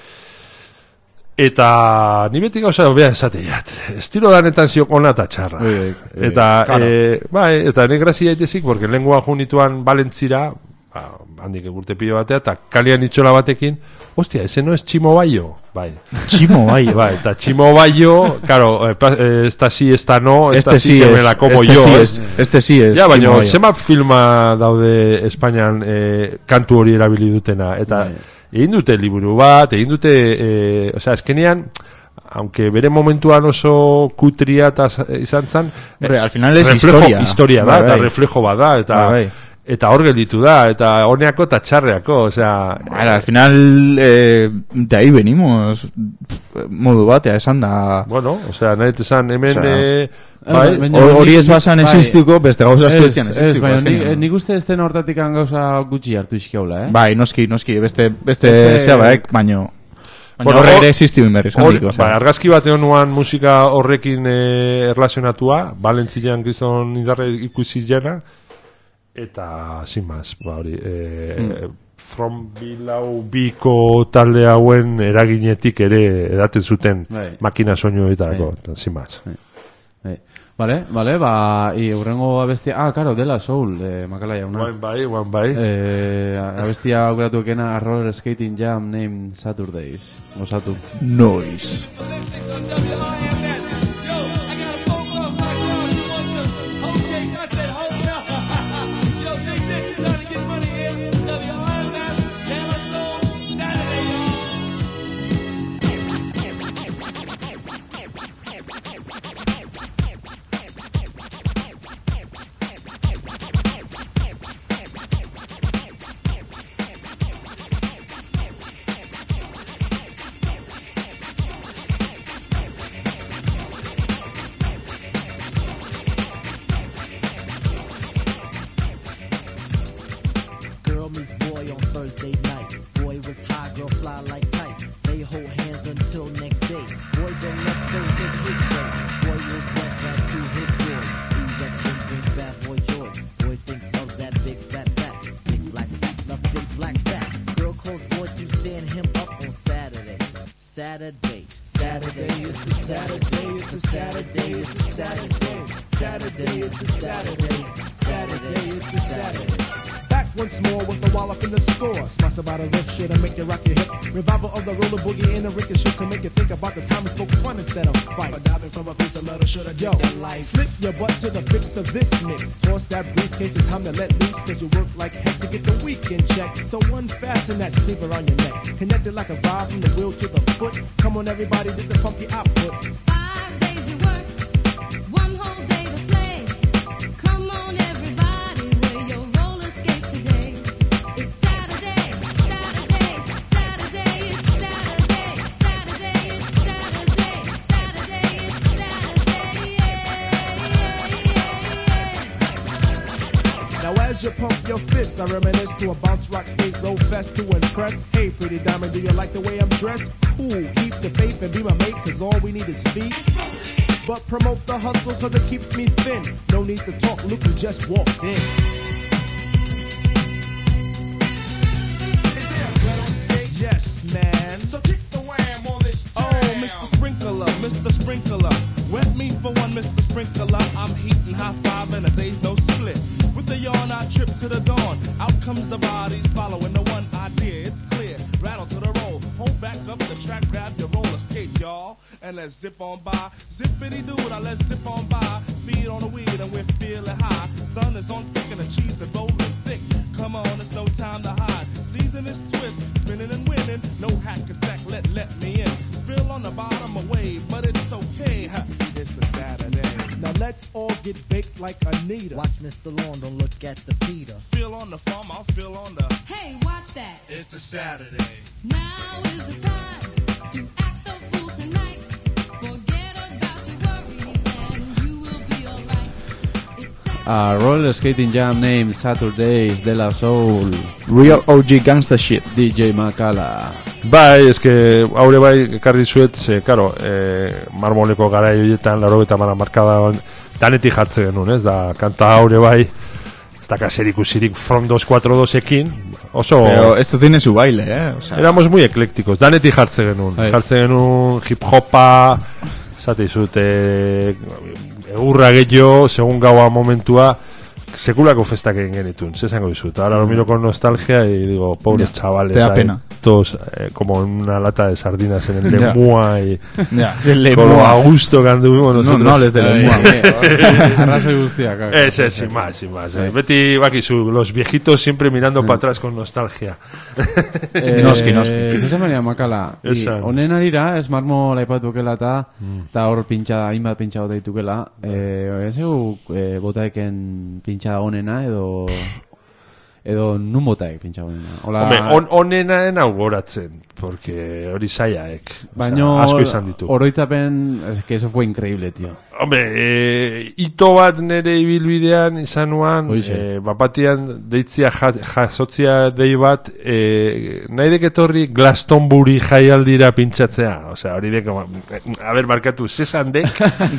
Eta ni beti gauza bea esateiat. Estilo danetan ziok ona eta txarra. Bai, bai, bai. Eta, Claro. eh, bai, eta nik grazia daitezik, porque lengua junituan Valentzira, ba, handik urte pilo batea, eta kalian itxola batekin, hostia, ese no es Tximo Baio, bai. Tximo, bai. Bai, eta Tximo Baio, claro, eh, pa- eh, esta sí, esta no, esta Este sí, sí que es. me la como este yo. sí eh. es. Este sí es. Ja, baina, Tximo Baio. zenbat filma daude Espainian eh, kantu hori erabili dutena, eta Bai. egin dute liburu bat, egin dute, eh, o sea, eskenean, aunque bere momentuan oso kutria eta izan zan, Hombre, al final es reflejo, historia. historia da, Bai, eta bai. reflejo bat da, eta, Bai, bai. eta hor gelditu da, eta honeako eta txarreako, o sea, Bueno, al final, eh, de ahí venimos. Modu batea, esan da. bueno, o sea, nahi esan, hemen, O sea, eh, Eh, bai, baina- Hor- Hori nik- ez basan bai. existuko, beste gauza asko ez Ez, zian ez, existuko. baina azkenean. nik, nik uste ez den hortatik gauza gutxi hartu izkiaula, eh? Bai, noski, noski, beste, beste, Beste- zea baek, baino, baino Bueno, horre hor- ere existiu inberriz, Hor, handik, ba, argazki bat egon nuan musika horrekin e, erlazionatua, Valentzian gizon indarre ikusi jena, eta, sin más, ba, hori, e, Hmm. From Bilau Biko talde hauen eraginetik ere edaten zuten Bai. makina soinu etarako, Bai. eta, sin más. Bai. Vale, vale, ba, i urrengo abestia, ah, claro, dela Soul, eh, makala jauna. Guain bai, guain bai. Eh, abestia aukeratu ekena a roller skating jam named Saturdays. Osatu. Noise. Thursday night. Boy was high, girl fly like kite. They hold hands until next day. Boy then next Thursday his way. Boy was brought back to his boy. Erection brings bad boy joys. Boy thinks of that big fat back. Big black fat, love big black fat. Girl calls boy to stand him up on Saturday. Saturday. Saturday, it's a Saturday, it's a Saturday, it's a Saturday. Saturday, it's a Saturday. Saturday, it's a Saturday. Back once more with the wallop in the score. Smash about a riff shit and make it rock your hip. Revival of the roller boogie in a ricochet to make you think about the time we spoke fun instead of fight. But diving from a piece of metal should have yo, slip your butt to the fix of this mix. Toss that briefcase, it's time to let loose. Cause you work like heck to get the weekend check. So unfasten that sleeper on your neck. Connected like a vibe from the wheel to the foot. Come on everybody, get the funky output. Five days you work, one whole day to play. Come on everybody, wear your roller skates today. It's Saturday, Saturday, Saturday, it's Saturday, Saturday, it's Saturday, Saturday, it's Saturday, yeah. Now as you pump your fists, I reminisce to a bounce rock skate roll fest to impress. Hey pretty diamond, do you like the way I'm dressed? Cool, keep the faith and be my mate, cause all we need is feet. But promote the hustle cause it keeps me thin. No need to talk, Luke you just walked in. Is there a gun on stage? Yes, man. So kick the wham on this jam. Oh, Mister Sprinkler, Mister Sprinkler. Wet me for one, Mister Sprinkler. I'm heating high five and a day's no split. With a yawn, I trip to the dawn. Out comes the bodies following the one idea. It's clear. Rattle to the roll. Hold back up the track, grab your roller skates, y'all. And let's zip on by. Zippity doo, now let's zip on by. Feed on the weed and we're feeling high. Sun is on thick and the cheese is rolling thick. Come on, it's no time to hide. Season is twist, spinning and winning. No hack and sack, let let me in. Spill on the bottom of wave, but it's okay. Ha, it's a Saturday. Now let's all get baked like Anita. Watch Mister Lawn, don't look at the Peter. Feel on the farm, I'll feel on the. Hey, watch that. It's a Saturday. Now is the time to act the fool tonight. Forget about your worries and you will be alright. It's Saturday. A roller skating jam named Saturdays de la Soul. Real O G gangsta shit. D J Makala. Bai, eske haure bai ekarri zuet, ze, karo, e, marmoleko garai horietan, laro eta mara markada danetik jartzen genuen, ez da, kanta haure bai, ez da kaserik usirik From dos cuatro dos-ekin, oso... Pero esto tiene su baile, eh? O sea... Éramos muy eclécticos, danetik jartzen genuen, Hai. jartzen genuen hip-hopa, zate izut, e, egurra gehiago, segun gaua momentua, sekulako festak egin genitun, se esango dizut. Ahora lo miro con nostalgia y digo, pobres Ya, chavales, te da ahí, pena. todos eh, como en una lata de sardinas en el Ya. Lemua y Ya, el con lo Lemua. a gusto que anduvimos No, nosotros. no les de Lemua. Arrasoi guztiak. Ese, sin más, sin más. Eh. Beti, bakizu, los viejitos siempre mirando para atrás con nostalgia. Eh, Noski, noski. Zesan baina Makala. I, Esan. Honen arira, ez marmo laipatukela eta eta hor pintxa, hainbat pintxa bota ditukela. Eh, ez egu eh, botaeken pintxa honena edo edo nun botaek pintxa honena. Hola, Hombre, on, onena enau goratzen, porque hori zaiaek. baino Osea, asko izan ditu. oroitzapen, es que eso fue increíble, tío. Hombre, eh, ito bat nere ibilbidean izan nuan, Hoize. eh, bapatian deitzia ja- jasotzia dei bat, eh, nahi deketorri Glastonbury jaialdira pintxatzea. Osea, hori dek, a ber, markatu, zesan dek,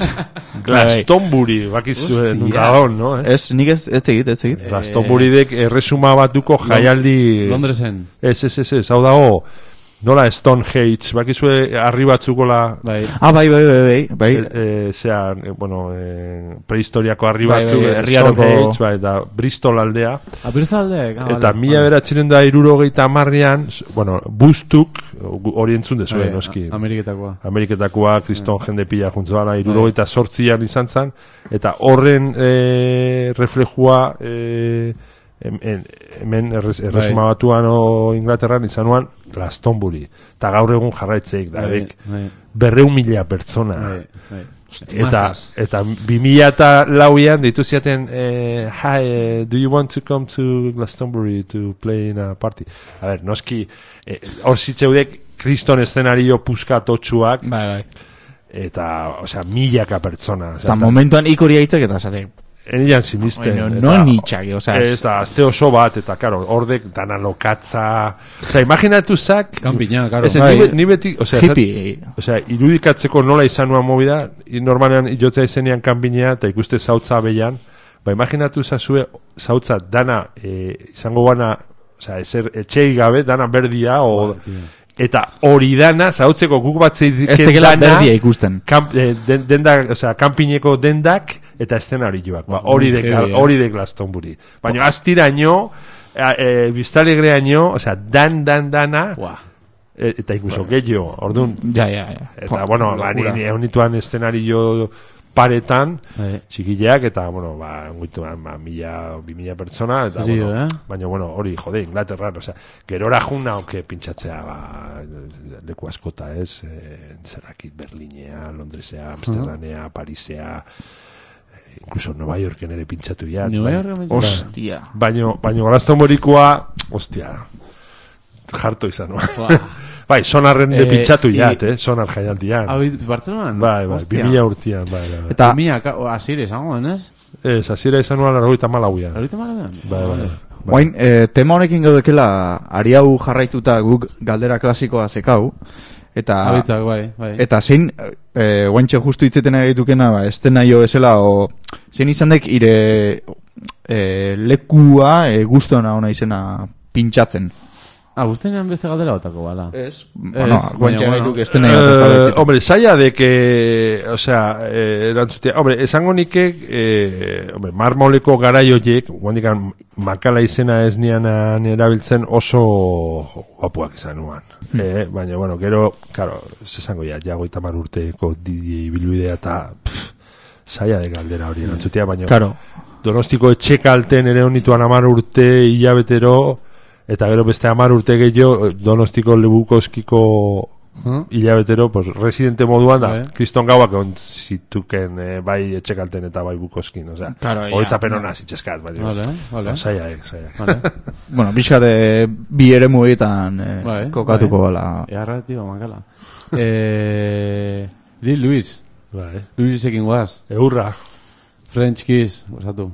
Glastonbury, bakizuen, Hostia. dagon, no? Eh? Ez, nik ez, ez egit, ez egit. Glastonbury dek erresuma batuko jaialdi... Londresen. Ez, ez, ez, ez, hau dago, nola Stonehenge, bakizue harri batzukola... Bai. Ah, bai, bai, bai, bai, bai. Eh, eh, zera, eh, bueno, eh, prehistoriako harri Bai, batzuk, bai, eh, herriaroko- Stonehenge, bai, da Bristol aldea, Abirzaldeek. Ah, eta vale, mila vale. beratzen da irurogeita marrean, bueno, bustuk, hori entzun dezue, Bai, noski. a- Ameriketakoa. Ameriketakoa, kriston jende pila juntzala, irurogeita sortzian izan zan, eta horren eh, reflejua eh, em- em- hemen erres, erresuma batuan o Inglaterran izanuan Glastonbury, eta gaur egun jarraitzeik da, Bai, dek, bai, berreun mila pertsona. bai, bai. Eta, Masas. eta bi mila eta lauean deitu ziaten, eh, hi, eh, do you want to come to Glastonbury to play in a party? A ver, noski, eh, hor zitzeudek kriston eszenario puskatotxuak, Bai, bai. eta, osea, milaka pertsona. Osea, Eta momentuan ikoria hitzek eta zate. enian sinisten. Bueno, eta- no nitxake, osea, Ez da, azte oso bat, eta, karo, hordek dana lokatza... Osea, imaginatu zak... Kanpina, karo. Ez, Bai. ni, be- ni beti... Osea, Hippie. Osea, irudikatzeko nola izan nuan movida, i- normalean jotzea izenean kanpinea, eta ikuste zautza behian, ba, imaginatu zazue, zautza dana, e, izango bana, osea, ezer etxei gabe, dana berdia, o... Eta hori dana, zautzeko guk batzei Ez tekela berdia ikusten. Kamp, eh, den, dendak, osea, kanpineko dendak eta eszenarioak. Ba, hori de heavy, eh? hori de Glastonbury. Baina astiraino, eh, eh, Biztalegreaino, osea, dan dan dana, Buah. eh, eta incluso gehiago. Orduan, Ja, ja, ja. eta bueno, ba, ni, Locura. ni eunituan eszenario paretan, Bai. txikileak, eta, bueno, ba, unguituan, ba, mila, bi mila pertsona, eta, Serio, bueno, eh? baina, bueno, hori, jode, Inglaterran, osea, gerora juna, auke pintxatzea, ba, leku askota, ez, eh, zerrakit, Berlinea, Londresea, Amsterdamea, Parisea, eh, incluso Nueva Yorken ere pintxatu ya. New York, Hostia. Baino, baino Glastonburykoa, hostia, jarto izan, no? Bai, sonarren de Eh, pintxatu i- jat, eh, sonar jaialdian. Hau, Bartzelonan? Bai, bai, Hostia. bi mila urtean, bai, bai. Eta Mila, asire, esango, enez? Ez, hasiera izan nuan largoita malauian. Ahorita malagan? Bai, bai. Guain, eh, tema honekin gaudekela, ari hau jarraituta guk galdera klasikoa zekau, eta Abitzak, bai, bai. eta zein, eh, guaintxe justu hitzetena egitukena, ba, ez dena jo esela, o, zein izan dek ire eh, lekua eh, guztona ona izena pintxatzen. Ah, guztenean beste galdera batako, bala. Ez, bueno, Ez, guaintxe baina, egituk bueno. ez dena Eh, hombre, saia de que, o sea, eh, erantzutea, hombre, esango nike, eh, hombre, marmoleko garaioiek, guandikan makala izena ez nian erabiltzen oso guapuak izan nuan. Eh, baina, bueno, gero, claro, ez esango ja, ja goita mar urteko D J bilbidea eta, pff, saia de galdera hori erantzutea, baina, Claro. Donostiko etxekalten ere honituan amar urte hilabetero, eta gero beste amar urte gehiago Donostiko Lebukoskiko Huh? hilabetero, pues, residente moduan da, Bai. kriston gauak egon zituken eh, bai etxekalten eta bai Bukoskin, osea, Claro, ja. horitzapen hona zitxeskat, bai. Vale, vale. Saiaek, saiaek. Vale. Bueno, pixka de bi ere mugietan eh, Bai, kokatuko bai. bala. Earra, tío, makala. Eh, Lil Luis. Bai. Luisekin guaz. Eurra. French Kiss, osatu.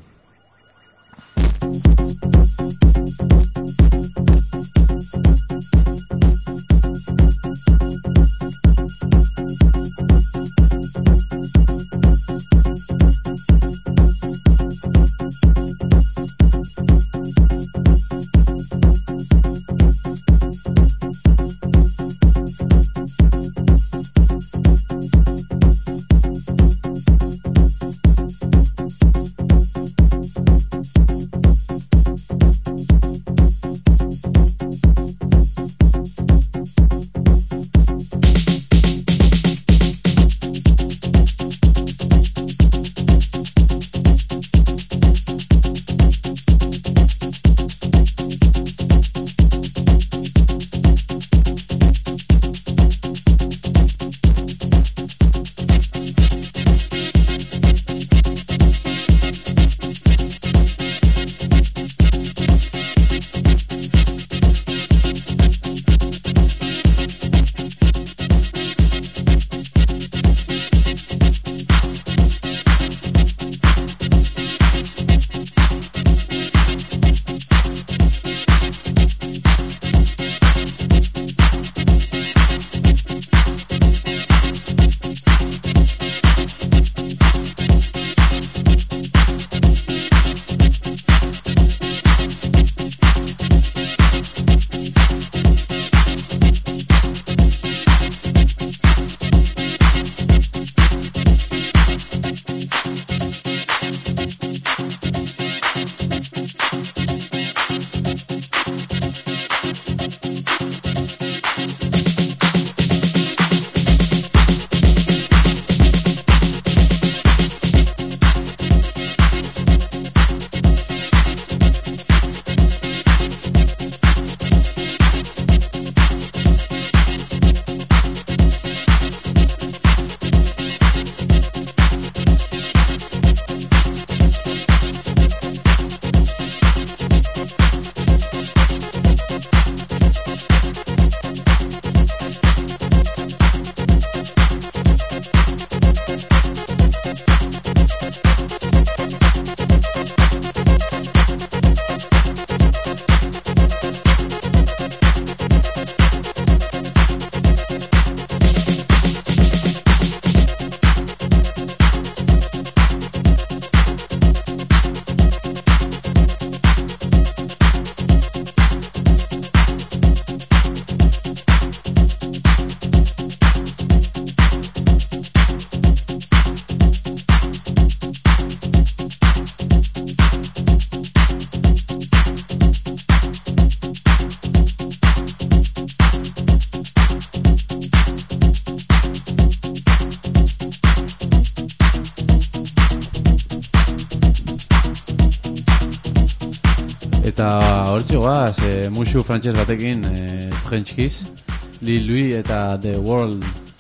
hortxe goaz, eh, musu frantxez batekin, eh, French Kiss, Lil Louis eta The World.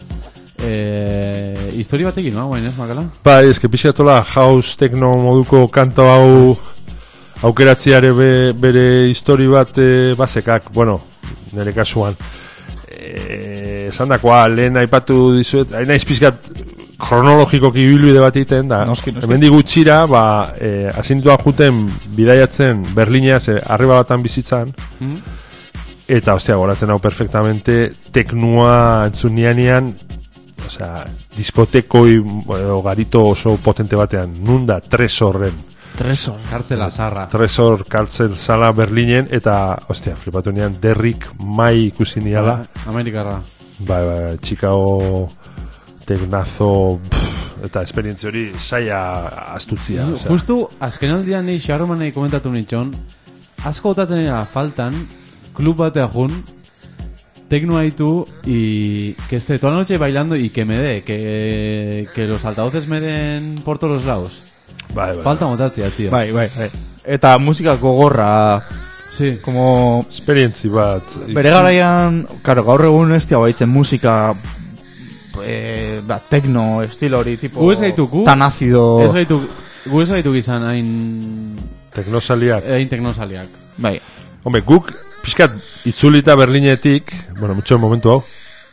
Eh, histori batekin, no? Guain ez, Makala? Bai, eske pixatola house techno moduko kanto hau aukeratziare be, bere histori bat e, basekak, bueno, nire kasuan. Eh, esan dakoa, lehen aipatu dizuet, hain naiz pixkat kronologikoki ibilbide bat egiten da. Noski, noski. Hemendik gutxira, ba, eh, azintua juten bidaiatzen Berlineaz, eh, arriba batan bizitzan, Mm? eta, ostia, goratzen hau perfectamente, teknua entzun nianean, osea, diskotekoi edo garito oso potente batean, nunda Tresorren. Tresor. Kartzela zarra. Tresor kartzel zala Berlinen, eta, ostia, flipatu nian, Derrick mai ikusi niala. Amerikarra. Bai, bai, Chicago teknazo, pff, eta esperientzia hori saia astutzia. osea. Justu, azken aldean ni Sharmanei komentatu nitxon, asko otaten era faltan, klub batea jun, tecno haitu y que esté toda la noche bailando y que me dé, que, que los altavoces me den por todos los lados. Bai, bai. Falta motatzea, tío. Bai, bai, bai. Eta musika gogorra, Sí. como... Esperientzi bat. Bere garaian, claro, gaur egun ez tia baitzen musika, eh, ba, techno, estilo hori, tipo... Gu ez gaituku. Tan ácido... Ez gaitu, gu ez gaitu gizan hain... Teknosaliak. Hain teknosaliak. Bai. Hombre, guk, pixkat, itzulita Berlinetik, bueno, mucho momentu hau.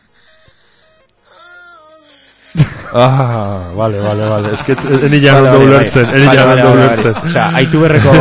Ah, vale, vale, vale. Es que eni ja Vale, ondo vale, ulertzen, bai. eni Vale, ja vale, ondo vale, ulertzen. vale. Osea, aitu berreko...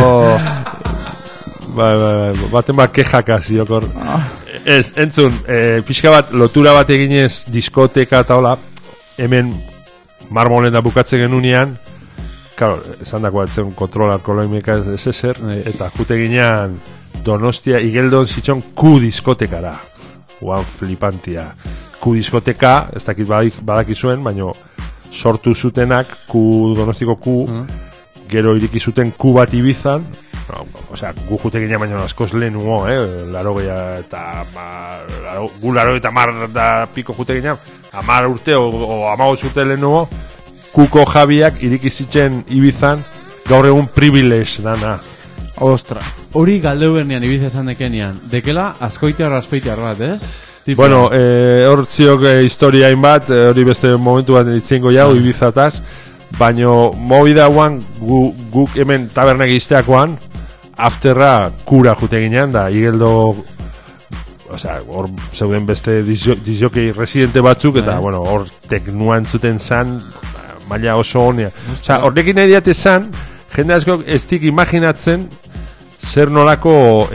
Bai, bai, bai, baten bat kejaka ziokor. Ah. Ez, entzun, eh, pixka bat, lotura bat eginez diskoteka eta hola, hemen marmolen da bukatzen genunean, claro, esan dako batzen kontrol alkoloimeka ez, ez ezer, eta jute ginean Donostia igeldon zitxon Q diskotekara. Guan flipantia. Q diskoteka, ez dakit badak, badakizuen, baino sortu zutenak, Q, Donostiko Q, gero iriki zuten Q bat Ibizan, no, osea, gu jute ginean baino askoz lehen hugo, eh, laro gehiago eta ma, laro, gu laro eta mar da piko jute ginean, amar urte o, o amagoz urte lehen hugo, Kuko Javiak iriki zitzen Ibizan, gaur egun privilege dana. Ostra. Hori galdeu bernean Ibiza esan dekenian. Dekela askoitear aspeitear bat, ez? Tipo, Bueno, eh, hor ziok eh, historiain bat, eh, hori beste momentu bat ditzengo jau, Ah. Ibizataz, baino movida guan, gu, guk hemen tabernak izteakoan, afterra kura jute ginean, da, igeldo, osea, hor zeuden beste disjokei residente batzuk, eta, Bai. bueno, hor teknua entzuten zan, maila oso honea. Osea, horrekin nahi diate zan, jende askok ez dik imaginatzen, zer nolako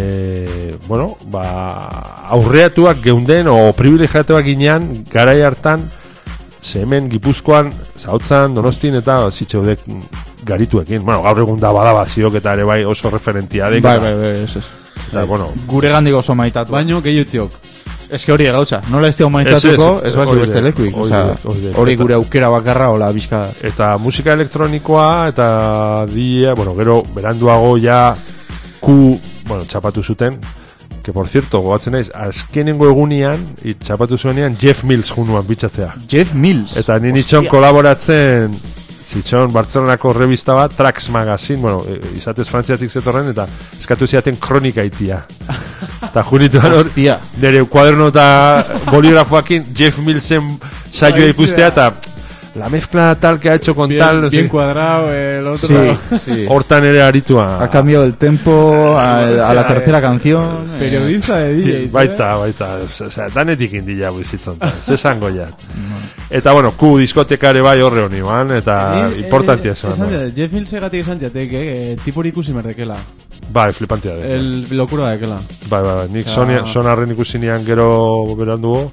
e, bueno, ba, aurreatuak geunden o privilegiatuak ginean garai hartan, ze hemen Gipuzkoan, Zautzan, Donostin eta zitzeudek garituekin. Bueno, gaur egun da badabaziok eta ere bai oso referentia dek. Bai, bai, bai, ez ez. Eta, bueno, Gure gandik oso maitatu. baino gehiutziok. Ez que hori egauza, nola ez diau maitatuko, Ez, ez, ez bazi hori beste da, lekuik. hori Osea, da, hori da. hori gure aukera bakarra, hola, bizka. eta musika elektronikoa eta dia, bueno, gero beranduago ja Q, bueno, txapatu zuten, que por cierto, gogatzen naiz, azkenengo egunian, i txapatu zuenean Jeff Mills junuan bitxatzea. Jeff Mills. Eta ni nitxon kolaboratzen zitxon Bartzelonako revista bat, Trax Magazine, bueno, e, izatez frantziatik zetorren, eta eskatu ziaten kronika itia. Eta junituan hor, Hostia. nire kuaderno eta boligrafoakin Jeff Millsen saioa ikustea, eta la mezcla tal que ha hecho con Bien, tal, bien sí. cuadrado, el otro. Sí, sí. Hortan ere aritua. Ha cambiado el tempo a, a la tercera canción. eh. Periodista de D Js. Baita, baita, osea, danetik indila bizitzon, zesango ja. Eta, bueno, Q diskotekare bai horre honi, ban, eta importantia esan. Esan dut, Jeff Mills egatik esan diatek, eh, tipori ikusi merdekela. Bai, flipantia da. El locura dekela. Bai, bai, bai, nik Osea- Sonia, sonarren ikusi nian gero berandugo,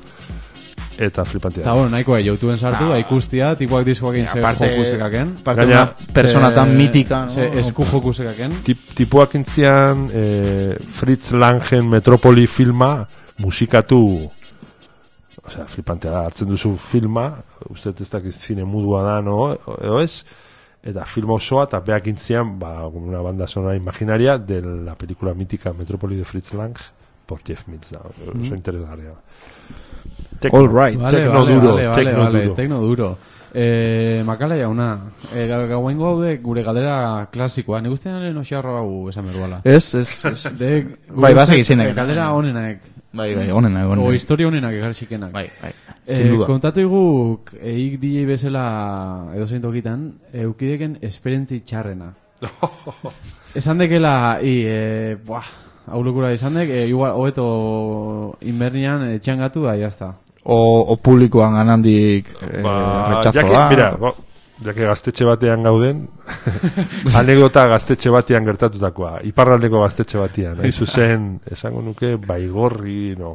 eta flipantia Eta, da. bueno, nahiko eh, YouTubeen sartu, da ikustia, tipuak diskoakin ze aparte- jokusekaken. Parte Gaina- una persona tan Eh, mítica, ¿no? Ze esku jokusekaken. Tip, tipuak intzian eh, Fritz Langen Metropoli filma musikatu, osea, flipantea da, hartzen duzu filma, uste ez dakit zine mudua da, no, edo ez, eta film osoa, eta beak intzian, ba, una banda sonora imaginaria de la película mítica Metrópoli de Fritz Lang por Jeff Mills, da, oso interesgarria. Tecno. All right. Vale, Tecno vale, duro, vale, vale, tecno vale, duro. tecno duro. Eh, Makala jauna, eh, ga- gauengo haude gure galdera klasikoa. Nik ustean lehen oxarro hau esan beruala. Ez, ez, ez. De, Bai, basek izenek. eh, Galdera onenak. Bai, bai, onena, O onena. historia honenak egarxikenak. Bai, bai. Eh, Sin duda. kontatu iguk, eik D J bezala edo zein tokitan, eukideken esperientzi txarrena. Esan dekela, i, e, buah, hau lukura izan dek, e, igual, hobeto inbernian etxean gatu da, jazta. O, o publikoan ganandik eh, Ba, rechazoa. jake, mira, go, jake gaztetxe batean gauden, anekdota gaztetxe batean gertatutakoa, iparraldeko gaztetxe batean, hain zuzen, esango nuke, baigorri, no.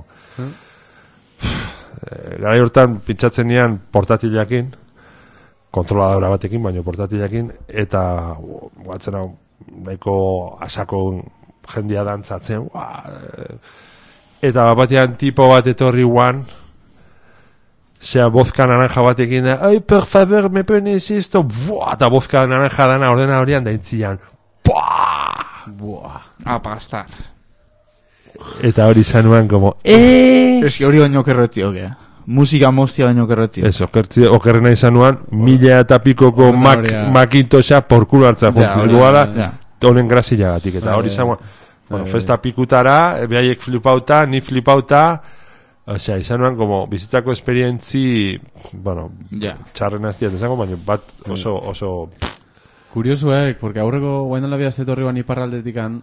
Eh, Garai hortan pintxatzen nian portatilakin, kontroladora batekin, baino portatilakin, eta guatzen hau, nahiko asako jendia dantzatzen, ua, eh, eta batean tipo bat etorri guan, sea bozka naranja batekin da, ai, per favor, me pones esto, buah, eta bozka naranja dana ordena horian da intzian, buah, Buah. A pastar. eta hori zanuan, como, eh, Ez que hori baino kerretioke. Musika moztia baino kerretio. ez, okertzi, okerrena izanuan, mila eta pikoko Ordena Mac, horia. Macintosha por culo hartza Ja, juntzen hori, duala, ja. honen graziagatik, eta Bai, hori bai. zanuan, bueno, Bai, festa pikutara, behaiek flipauta, ni flipauta, osea, izanuan, como, bizitzako esperientzi, bueno, Ja. txarren aztiat esango, baina bat oso, oso, Kuriosuek, porque aurreko guaindan labia ez etorri ban iparraldetikan,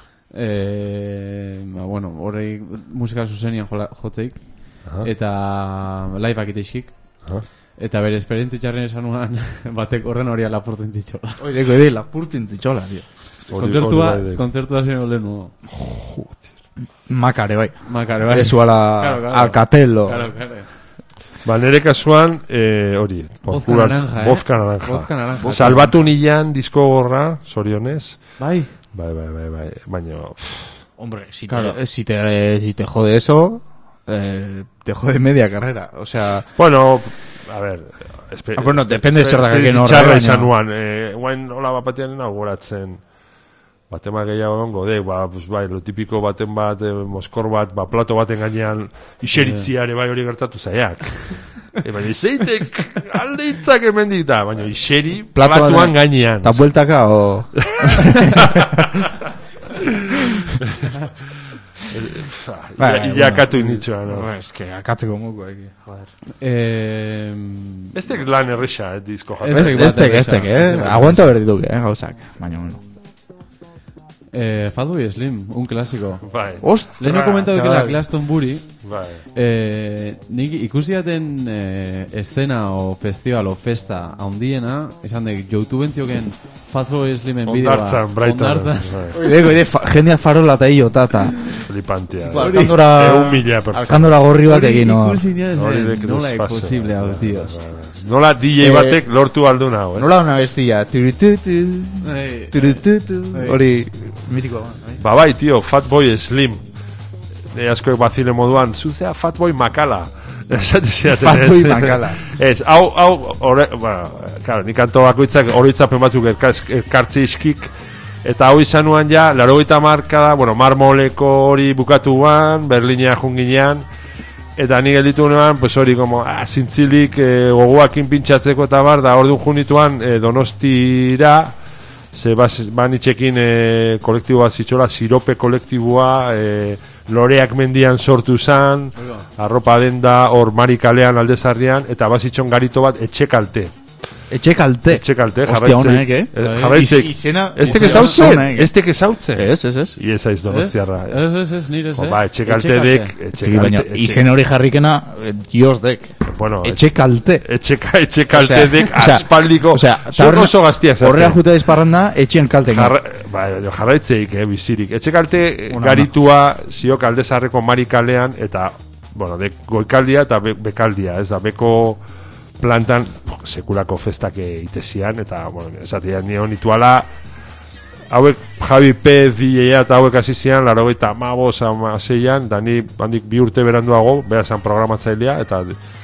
eh, ba, bueno, horrei musika zuzenian jola- jotzeik, Aha. eta liveak iteizkik, Aha. eta bere esperientzi txarren esanuan, batek horren hori alapurten ditxola. Oideko ide, lapurtin zitxola, tío. hori- Kontzertua, hori bai, kontzertua zen olen nuo. Makare, bai. Makare, bai. Eso a la Claro, claro. Alcatelo. Claro, claro. Ba, nere kasuan, eh, hori, Vodka porkular- naranja, eh? vodka naranja. Vodka naranja. Salbatu nilan disko gorra, sorionez, Bai. bai, bai, bai, bai, baina, Hombre, si Claro. te, si te, si te jode eso, eh, te jode media carrera. O sea, bueno, a ver, espe- Ah, bueno, depende zer da esperientzi gaken horre, txarra baina- izan nuan, eh, guain hola bat batean nagoratzen, batema gehiago dongo, de, ba, pues, bai, lo tipiko baten bat, eh, moskor bat, ba, plato baten gainean, iseritziare bai hori gertatu zaiak. e, baina izeitek alde hitzak hemendik da, baina iseri Plato platuan baten- gainean. ta bueltaka o... Bai, Iakatu bueno. initxoa, no? Es que akatzeko muko, eki. Joder. Eh, Estek lan erresa, eh, disko Ez- jatzen. Estek, estek, estek, eh? Aguanto berdituke, eh, gauzak. Baina, bueno. eh, Fatboy Slim, un clásico. Bai, Ostras, Leheno komentatu chaval. kela Glastonbury, bai. eh, nik ikusiaten eh, escena o festival o festa handiena, esan dek, YouTubeen zioken Fatboy Slimen bideoa. Ondartzan, Brighton. Ondartzan. Bai, Oideko, ide, fa, jendea farola eta hio, tata. flipantea. Alkandora... Egun mila pertsona. Alkandora gorri batekin, no? Ikusi nian, Hori men, dek nola desfase. es posible hau, tíos. Nola D J Eh, batek lortu aldun hau, eh? Nola una bestia, turututu, Bai. turututu, Bai. hori, mitiko. bai. Ba bai, tio, Fatboy Slim. E askoek bazile moduan, zuzea Fatboy Makala. Esate ziaten, Fatboy ez? Makala. Ez, hau, hau, horre, bueno, claro, nik kanto bakoitzak oroitzapen batzuk elkaz- elkartzi iskik, eta hau izanuan ja, larogeita markada, bueno, marmoleko hori bukatuan, Berlinea junginean, eta nik gelditu nuan, pues hori, como, ah, zintzilik, eh, gogoakin pintxatzeko eta bar, da orduan junituan, eh, Donostira, ze bas, banitxekin eh, kolektibo bat zitxola, sirope kolektiboa, eh, loreak mendian sortu zan, arropa denda, hor marikalean aldezarrian, eta bazitxon garito bat etxekalte. Etxe kalte. Etxekalte, Hostia, jarraitzeik. honek, eh? Eh, jarraitzeik. Iz- izena- Este que izena zautzen, honek, eh? este que zautzen. Ez, ez, ez. I ez aiz donostiarra. eh. Ez, ez, ez, nire ez, Jo, eh? Ba, etxekalte dek, Txiki, baina, etxekalte, izen hori jarrikena, eh, dios dek. bueno, Etxe kalte. etxeka, etxekalte Osea, dek, osea, aspaldiko, osea, zuek horrela- oso gaztiak zazte. Horrela juta disparranda, etxean kalten. Jarra, ba, jarraitzeik, eh, bizirik. Etxekalte Ona, garitua ziok aldezarreko marikalean, eta, bueno, de, goikaldia eta be, bekaldia, ez da, beko plantan pff, sekulako festak itezian, eta, bueno, esatean nion ituala, hauek Javi Pez, D J eta hauek hasi zian, laro eta amabos, amaseian, da ni handik bi urte beranduago, bera zan programatzailea, eta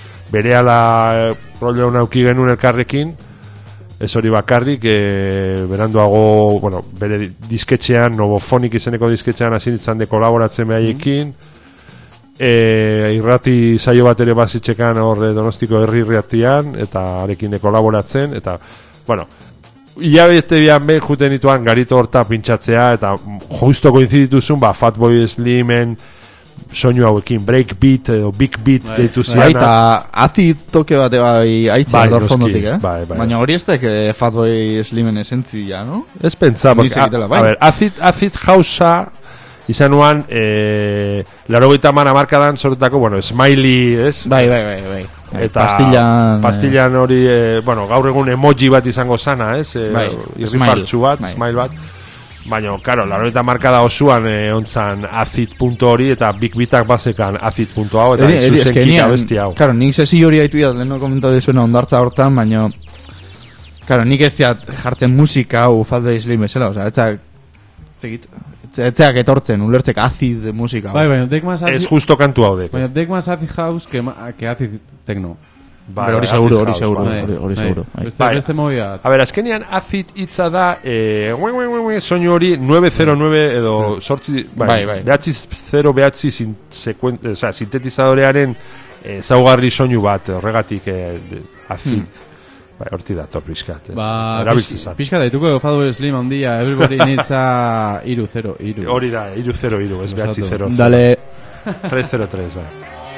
berehala eh, rollo nauki genuen elkarrekin, ez hori bakarrik, e, beranduago, bueno, bere disketxean, Novofonik izeneko disketxean hasi nintzen de kolaboratzen behaiekin, e, irrati saio bat ere bazitxekan hor eh, Donostiko herri irratian, eta arekin kolaboratzen, eta, bueno, hilabete bian behin juten dituan garito horta pintxatzea, eta justo koinzidituzun, ba, Fatboy Slimen soinu hauekin, breakbeat edo big beat Bai. deitu Bai, ziana. eta azi toke bate bai aitzea Bai, dor noski, fondotik, eh? bai, bai. Baina hori ez tek eh, Fatboy Slimen esentzia, no? Ez pentsa, Ni porque, a, zekitela, bai. a ver, acid, acid housea izan nuan, eh, laurogeita hamar hamarkadan sortutako, bueno, smiley, ez? Bai, bai, bai, bai. Eta pastillan, pastillan hori, eh, bueno, gaur egun emoji bat izango sana, ez? Eh, Bai, irrifartzu bat, smile, bai. smile bat. Baina, karo, laurogeita hamarkada osuan eh, ontzan acid punto hori, eta big bitak bazekan acid punto hau, eta Eri, eri, eske zuzenkik nian, abesti hau. Claro, nik sesi hori haitu da, leheno komentatu dizuena ondartza hortan, baina claro, nik ez diat jartzen musika hau Fatboy Slim esela, osea, etzak etzekit, etzeak etortzen, ulertzek azid musika hau. Bai, baina dek más Ez justo kantu hau dek. Baina dek más acid house que, ma- que acid techno. Bai, Pero hori acid seguro, hori house, seguro, bai. hori, hori seguro. bai. Beste, Bai. beste movida. A ber, azkenean acid hitza da eh, ue, ue, ue, ue, soinu hori nueve cero nueve edo sortzi, bai, Bai, bai. behatzi zero behatzi sin, sekuen, o sea, sintetizadorearen eh, zaugarri soinu bat, horregatik eh, de- acid. Bai, horti da, torpiskat. Ba, erabiltzen pix- zan. pixka daituko Fatboy Slim handia, everybody needs a iru, zero, iru. Hori da, iru zero iru, ez behatzi zero. Dale, tres cero tres, bai.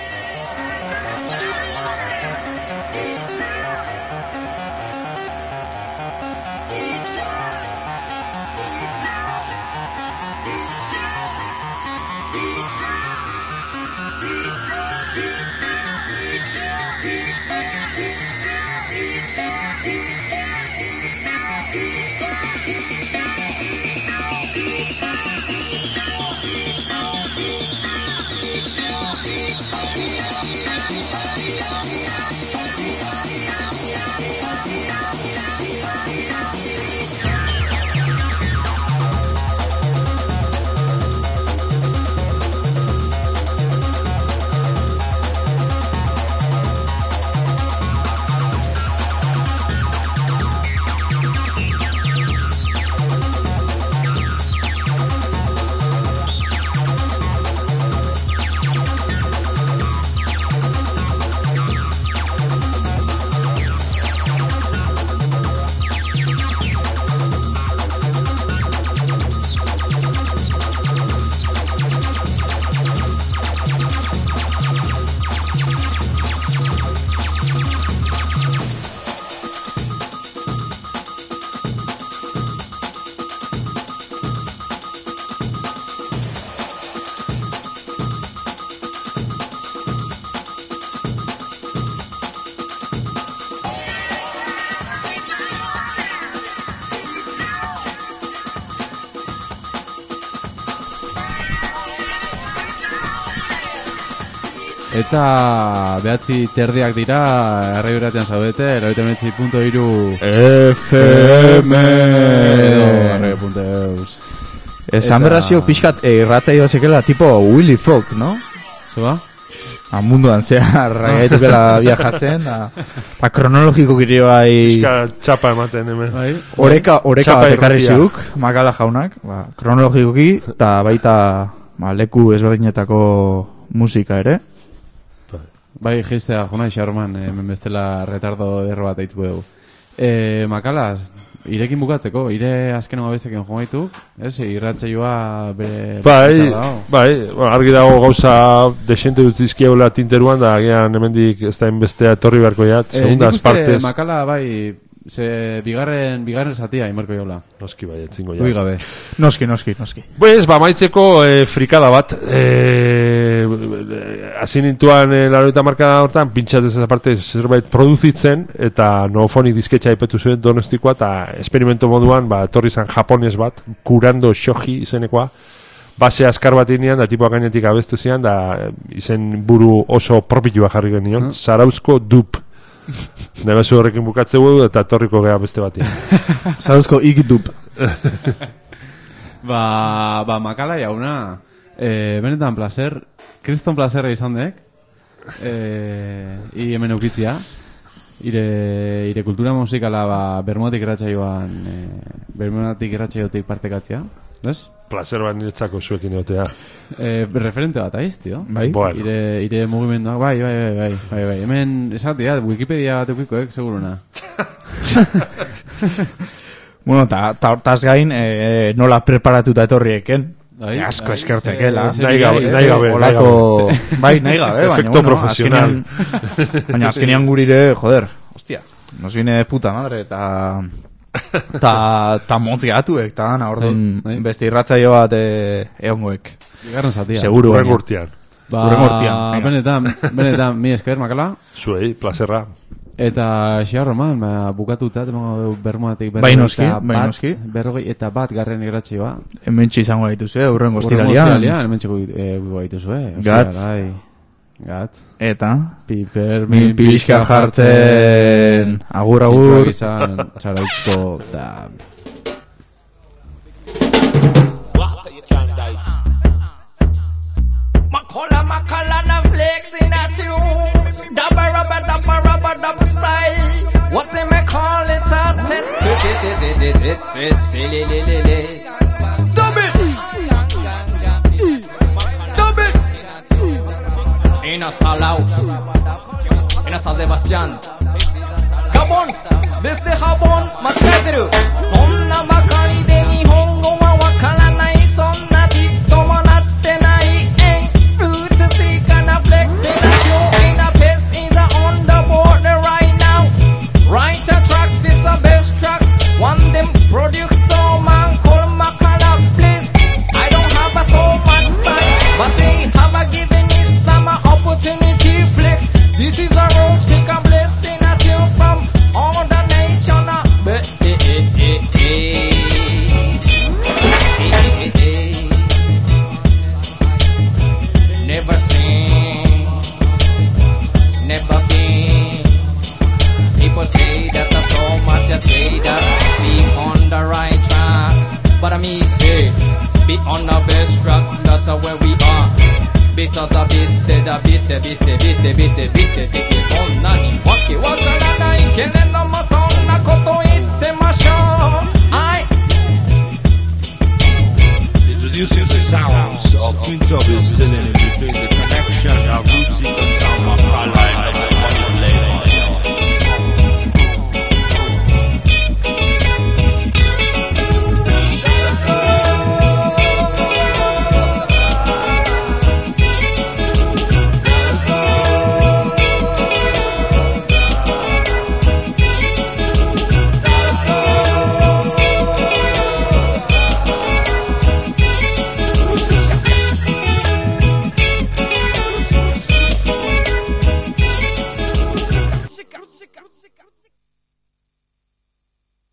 Eta behatzi terdiak dira, errai beratean zaudete, erabilta metzi punto iru F M edo errai punto eus. Esan Eta- berrazio pixkat eh, irratza idazekela tipo Willy Fogg, no? Zoba? A munduan zehar gaitukela viajatzen, da, da kronologiko gire bai Pizka txapa ematen hemen. Bai? oreka, oreka Txapa bat ekarri irratia. ziduk, Makala jaunak, ba, kronologikoki, eta baita ba, leku ezberdinetako musika ere. Bai, jistea, jona xarman, hemen bestela retardo derro bat aituko dugu. E, Makalas, irekin bukatzeko, ire azkenengo bestekin jo gaitu, ez? Irratsaioa bere... Bai, bere dago. bai, bueno, argi dago gauza desente dutzizkiaula tinteruan, da agian hemendik ez da inbestea etorri beharko jat, Eh, segundas nik uste partes. Makala, bai, ze bigarren, bigarren zatia imarko jola. Noski bai, etzingo Dui ja. gabe. Noski, noski, noski. Pues, ba, maitzeko eh, frikada bat, eh, hasi nintuan eh, laurogeita markada hortan, pintxatez aparte zerbait produzitzen, eta Noofonik disketxa ipetu zuen Donostikoa, eta esperimento moduan, ba, etorri zan japones bat, Kurando Shoji izenekoa, base askar bat inean, da tipoak gainetik abestu zian, da eh, izen buru oso propilua jarri genion, Zarauzko Dup. Nebezu horrekin bukatzeu eta etorriko geha beste bati. Zarauzko ikitup. Ba, ba, Makala jauna, e, benetan placer, kriston plazerra izan dek, e, i hemen eukitzia, ire, ire kultura musikala ba, Bermudatik irratsaioan, e, Bermudatik irratsaiotik partekatzia, Ez? Placer bat niretzako zuekin egotea. Eh, referente bat aiz, tio. Bai. Bueno. Ire, ire mugimenduak, bai, bai, bai, bai, bai, bai. Hemen, esatia, Wikipedia bat eukikoek, seguruna. Bueno, ta, ta hortaz gain, eh, nola preparatuta etorrieken. Bai, asko bai, eskertzekela. ze- Nahi gabe, ze- nahi gabe, nahi Olako, bai, nahi gabe, baina, Efecto bueno, profesional. azkenean- baina azkenean gurire, joder, hostia, nos viene de puta madre, eta ta, ta motz gehatuek, eta gana, orduan, Bai, bai. beste irratzaio bat eh, egongoek. Bigarren zatia. Seguru, Urren baina. urtean. Ba, Urren urtean, venga. benetan, benetan, mi esker, makala. Zuei, plazerra. Eta xarroman, ba, bukatuta, emango bermoatik Bai noski, bai noski. berrogei eta bat garren irratxioa. Hemen izango dituzu, eh, urrengo Urrengo ostiralean. ostiralean, hemen txeko gaituzu, eh? Gatz. Bai. Gatz. Eta, Piper, mil pixka jartzen. Agur, agur. Izan, txarautko da... Makola, makala, na flex in a tune. Dabba rubber, dabba rubber, dabba style. What they may call it a tit, tit, tit, tit, tit, tit, tit, tit, li, li, li, li. Double. Double. In a Salaus. In a San Sebastian. Gabon. Desde Gabon. 間違えてる。そんなばかりで日本語はわからない。そんなじっともなってない。Roots seek and a flex in a tune in a piss is a on the border right now. Right a track, this a best track. One them producer man call Makala, please. I don't have a so much time, but they have a given me some opportunity flex. This is a rope seek and bless in a tune from all the nation. But eh eh eh eh. Eh eh eh. Never seen, never been. People say that I so much, I say that be on the right track. But I me say, be on the best track, that's where we are. Beast of the beast, the beast, the beast, the beast, the beast, the beast, the beast, そんなにわけわからないけれどもそんなこと言ってましょう。I Introducing the sounds of Quinto is in between the connection of roots in the sound of Makala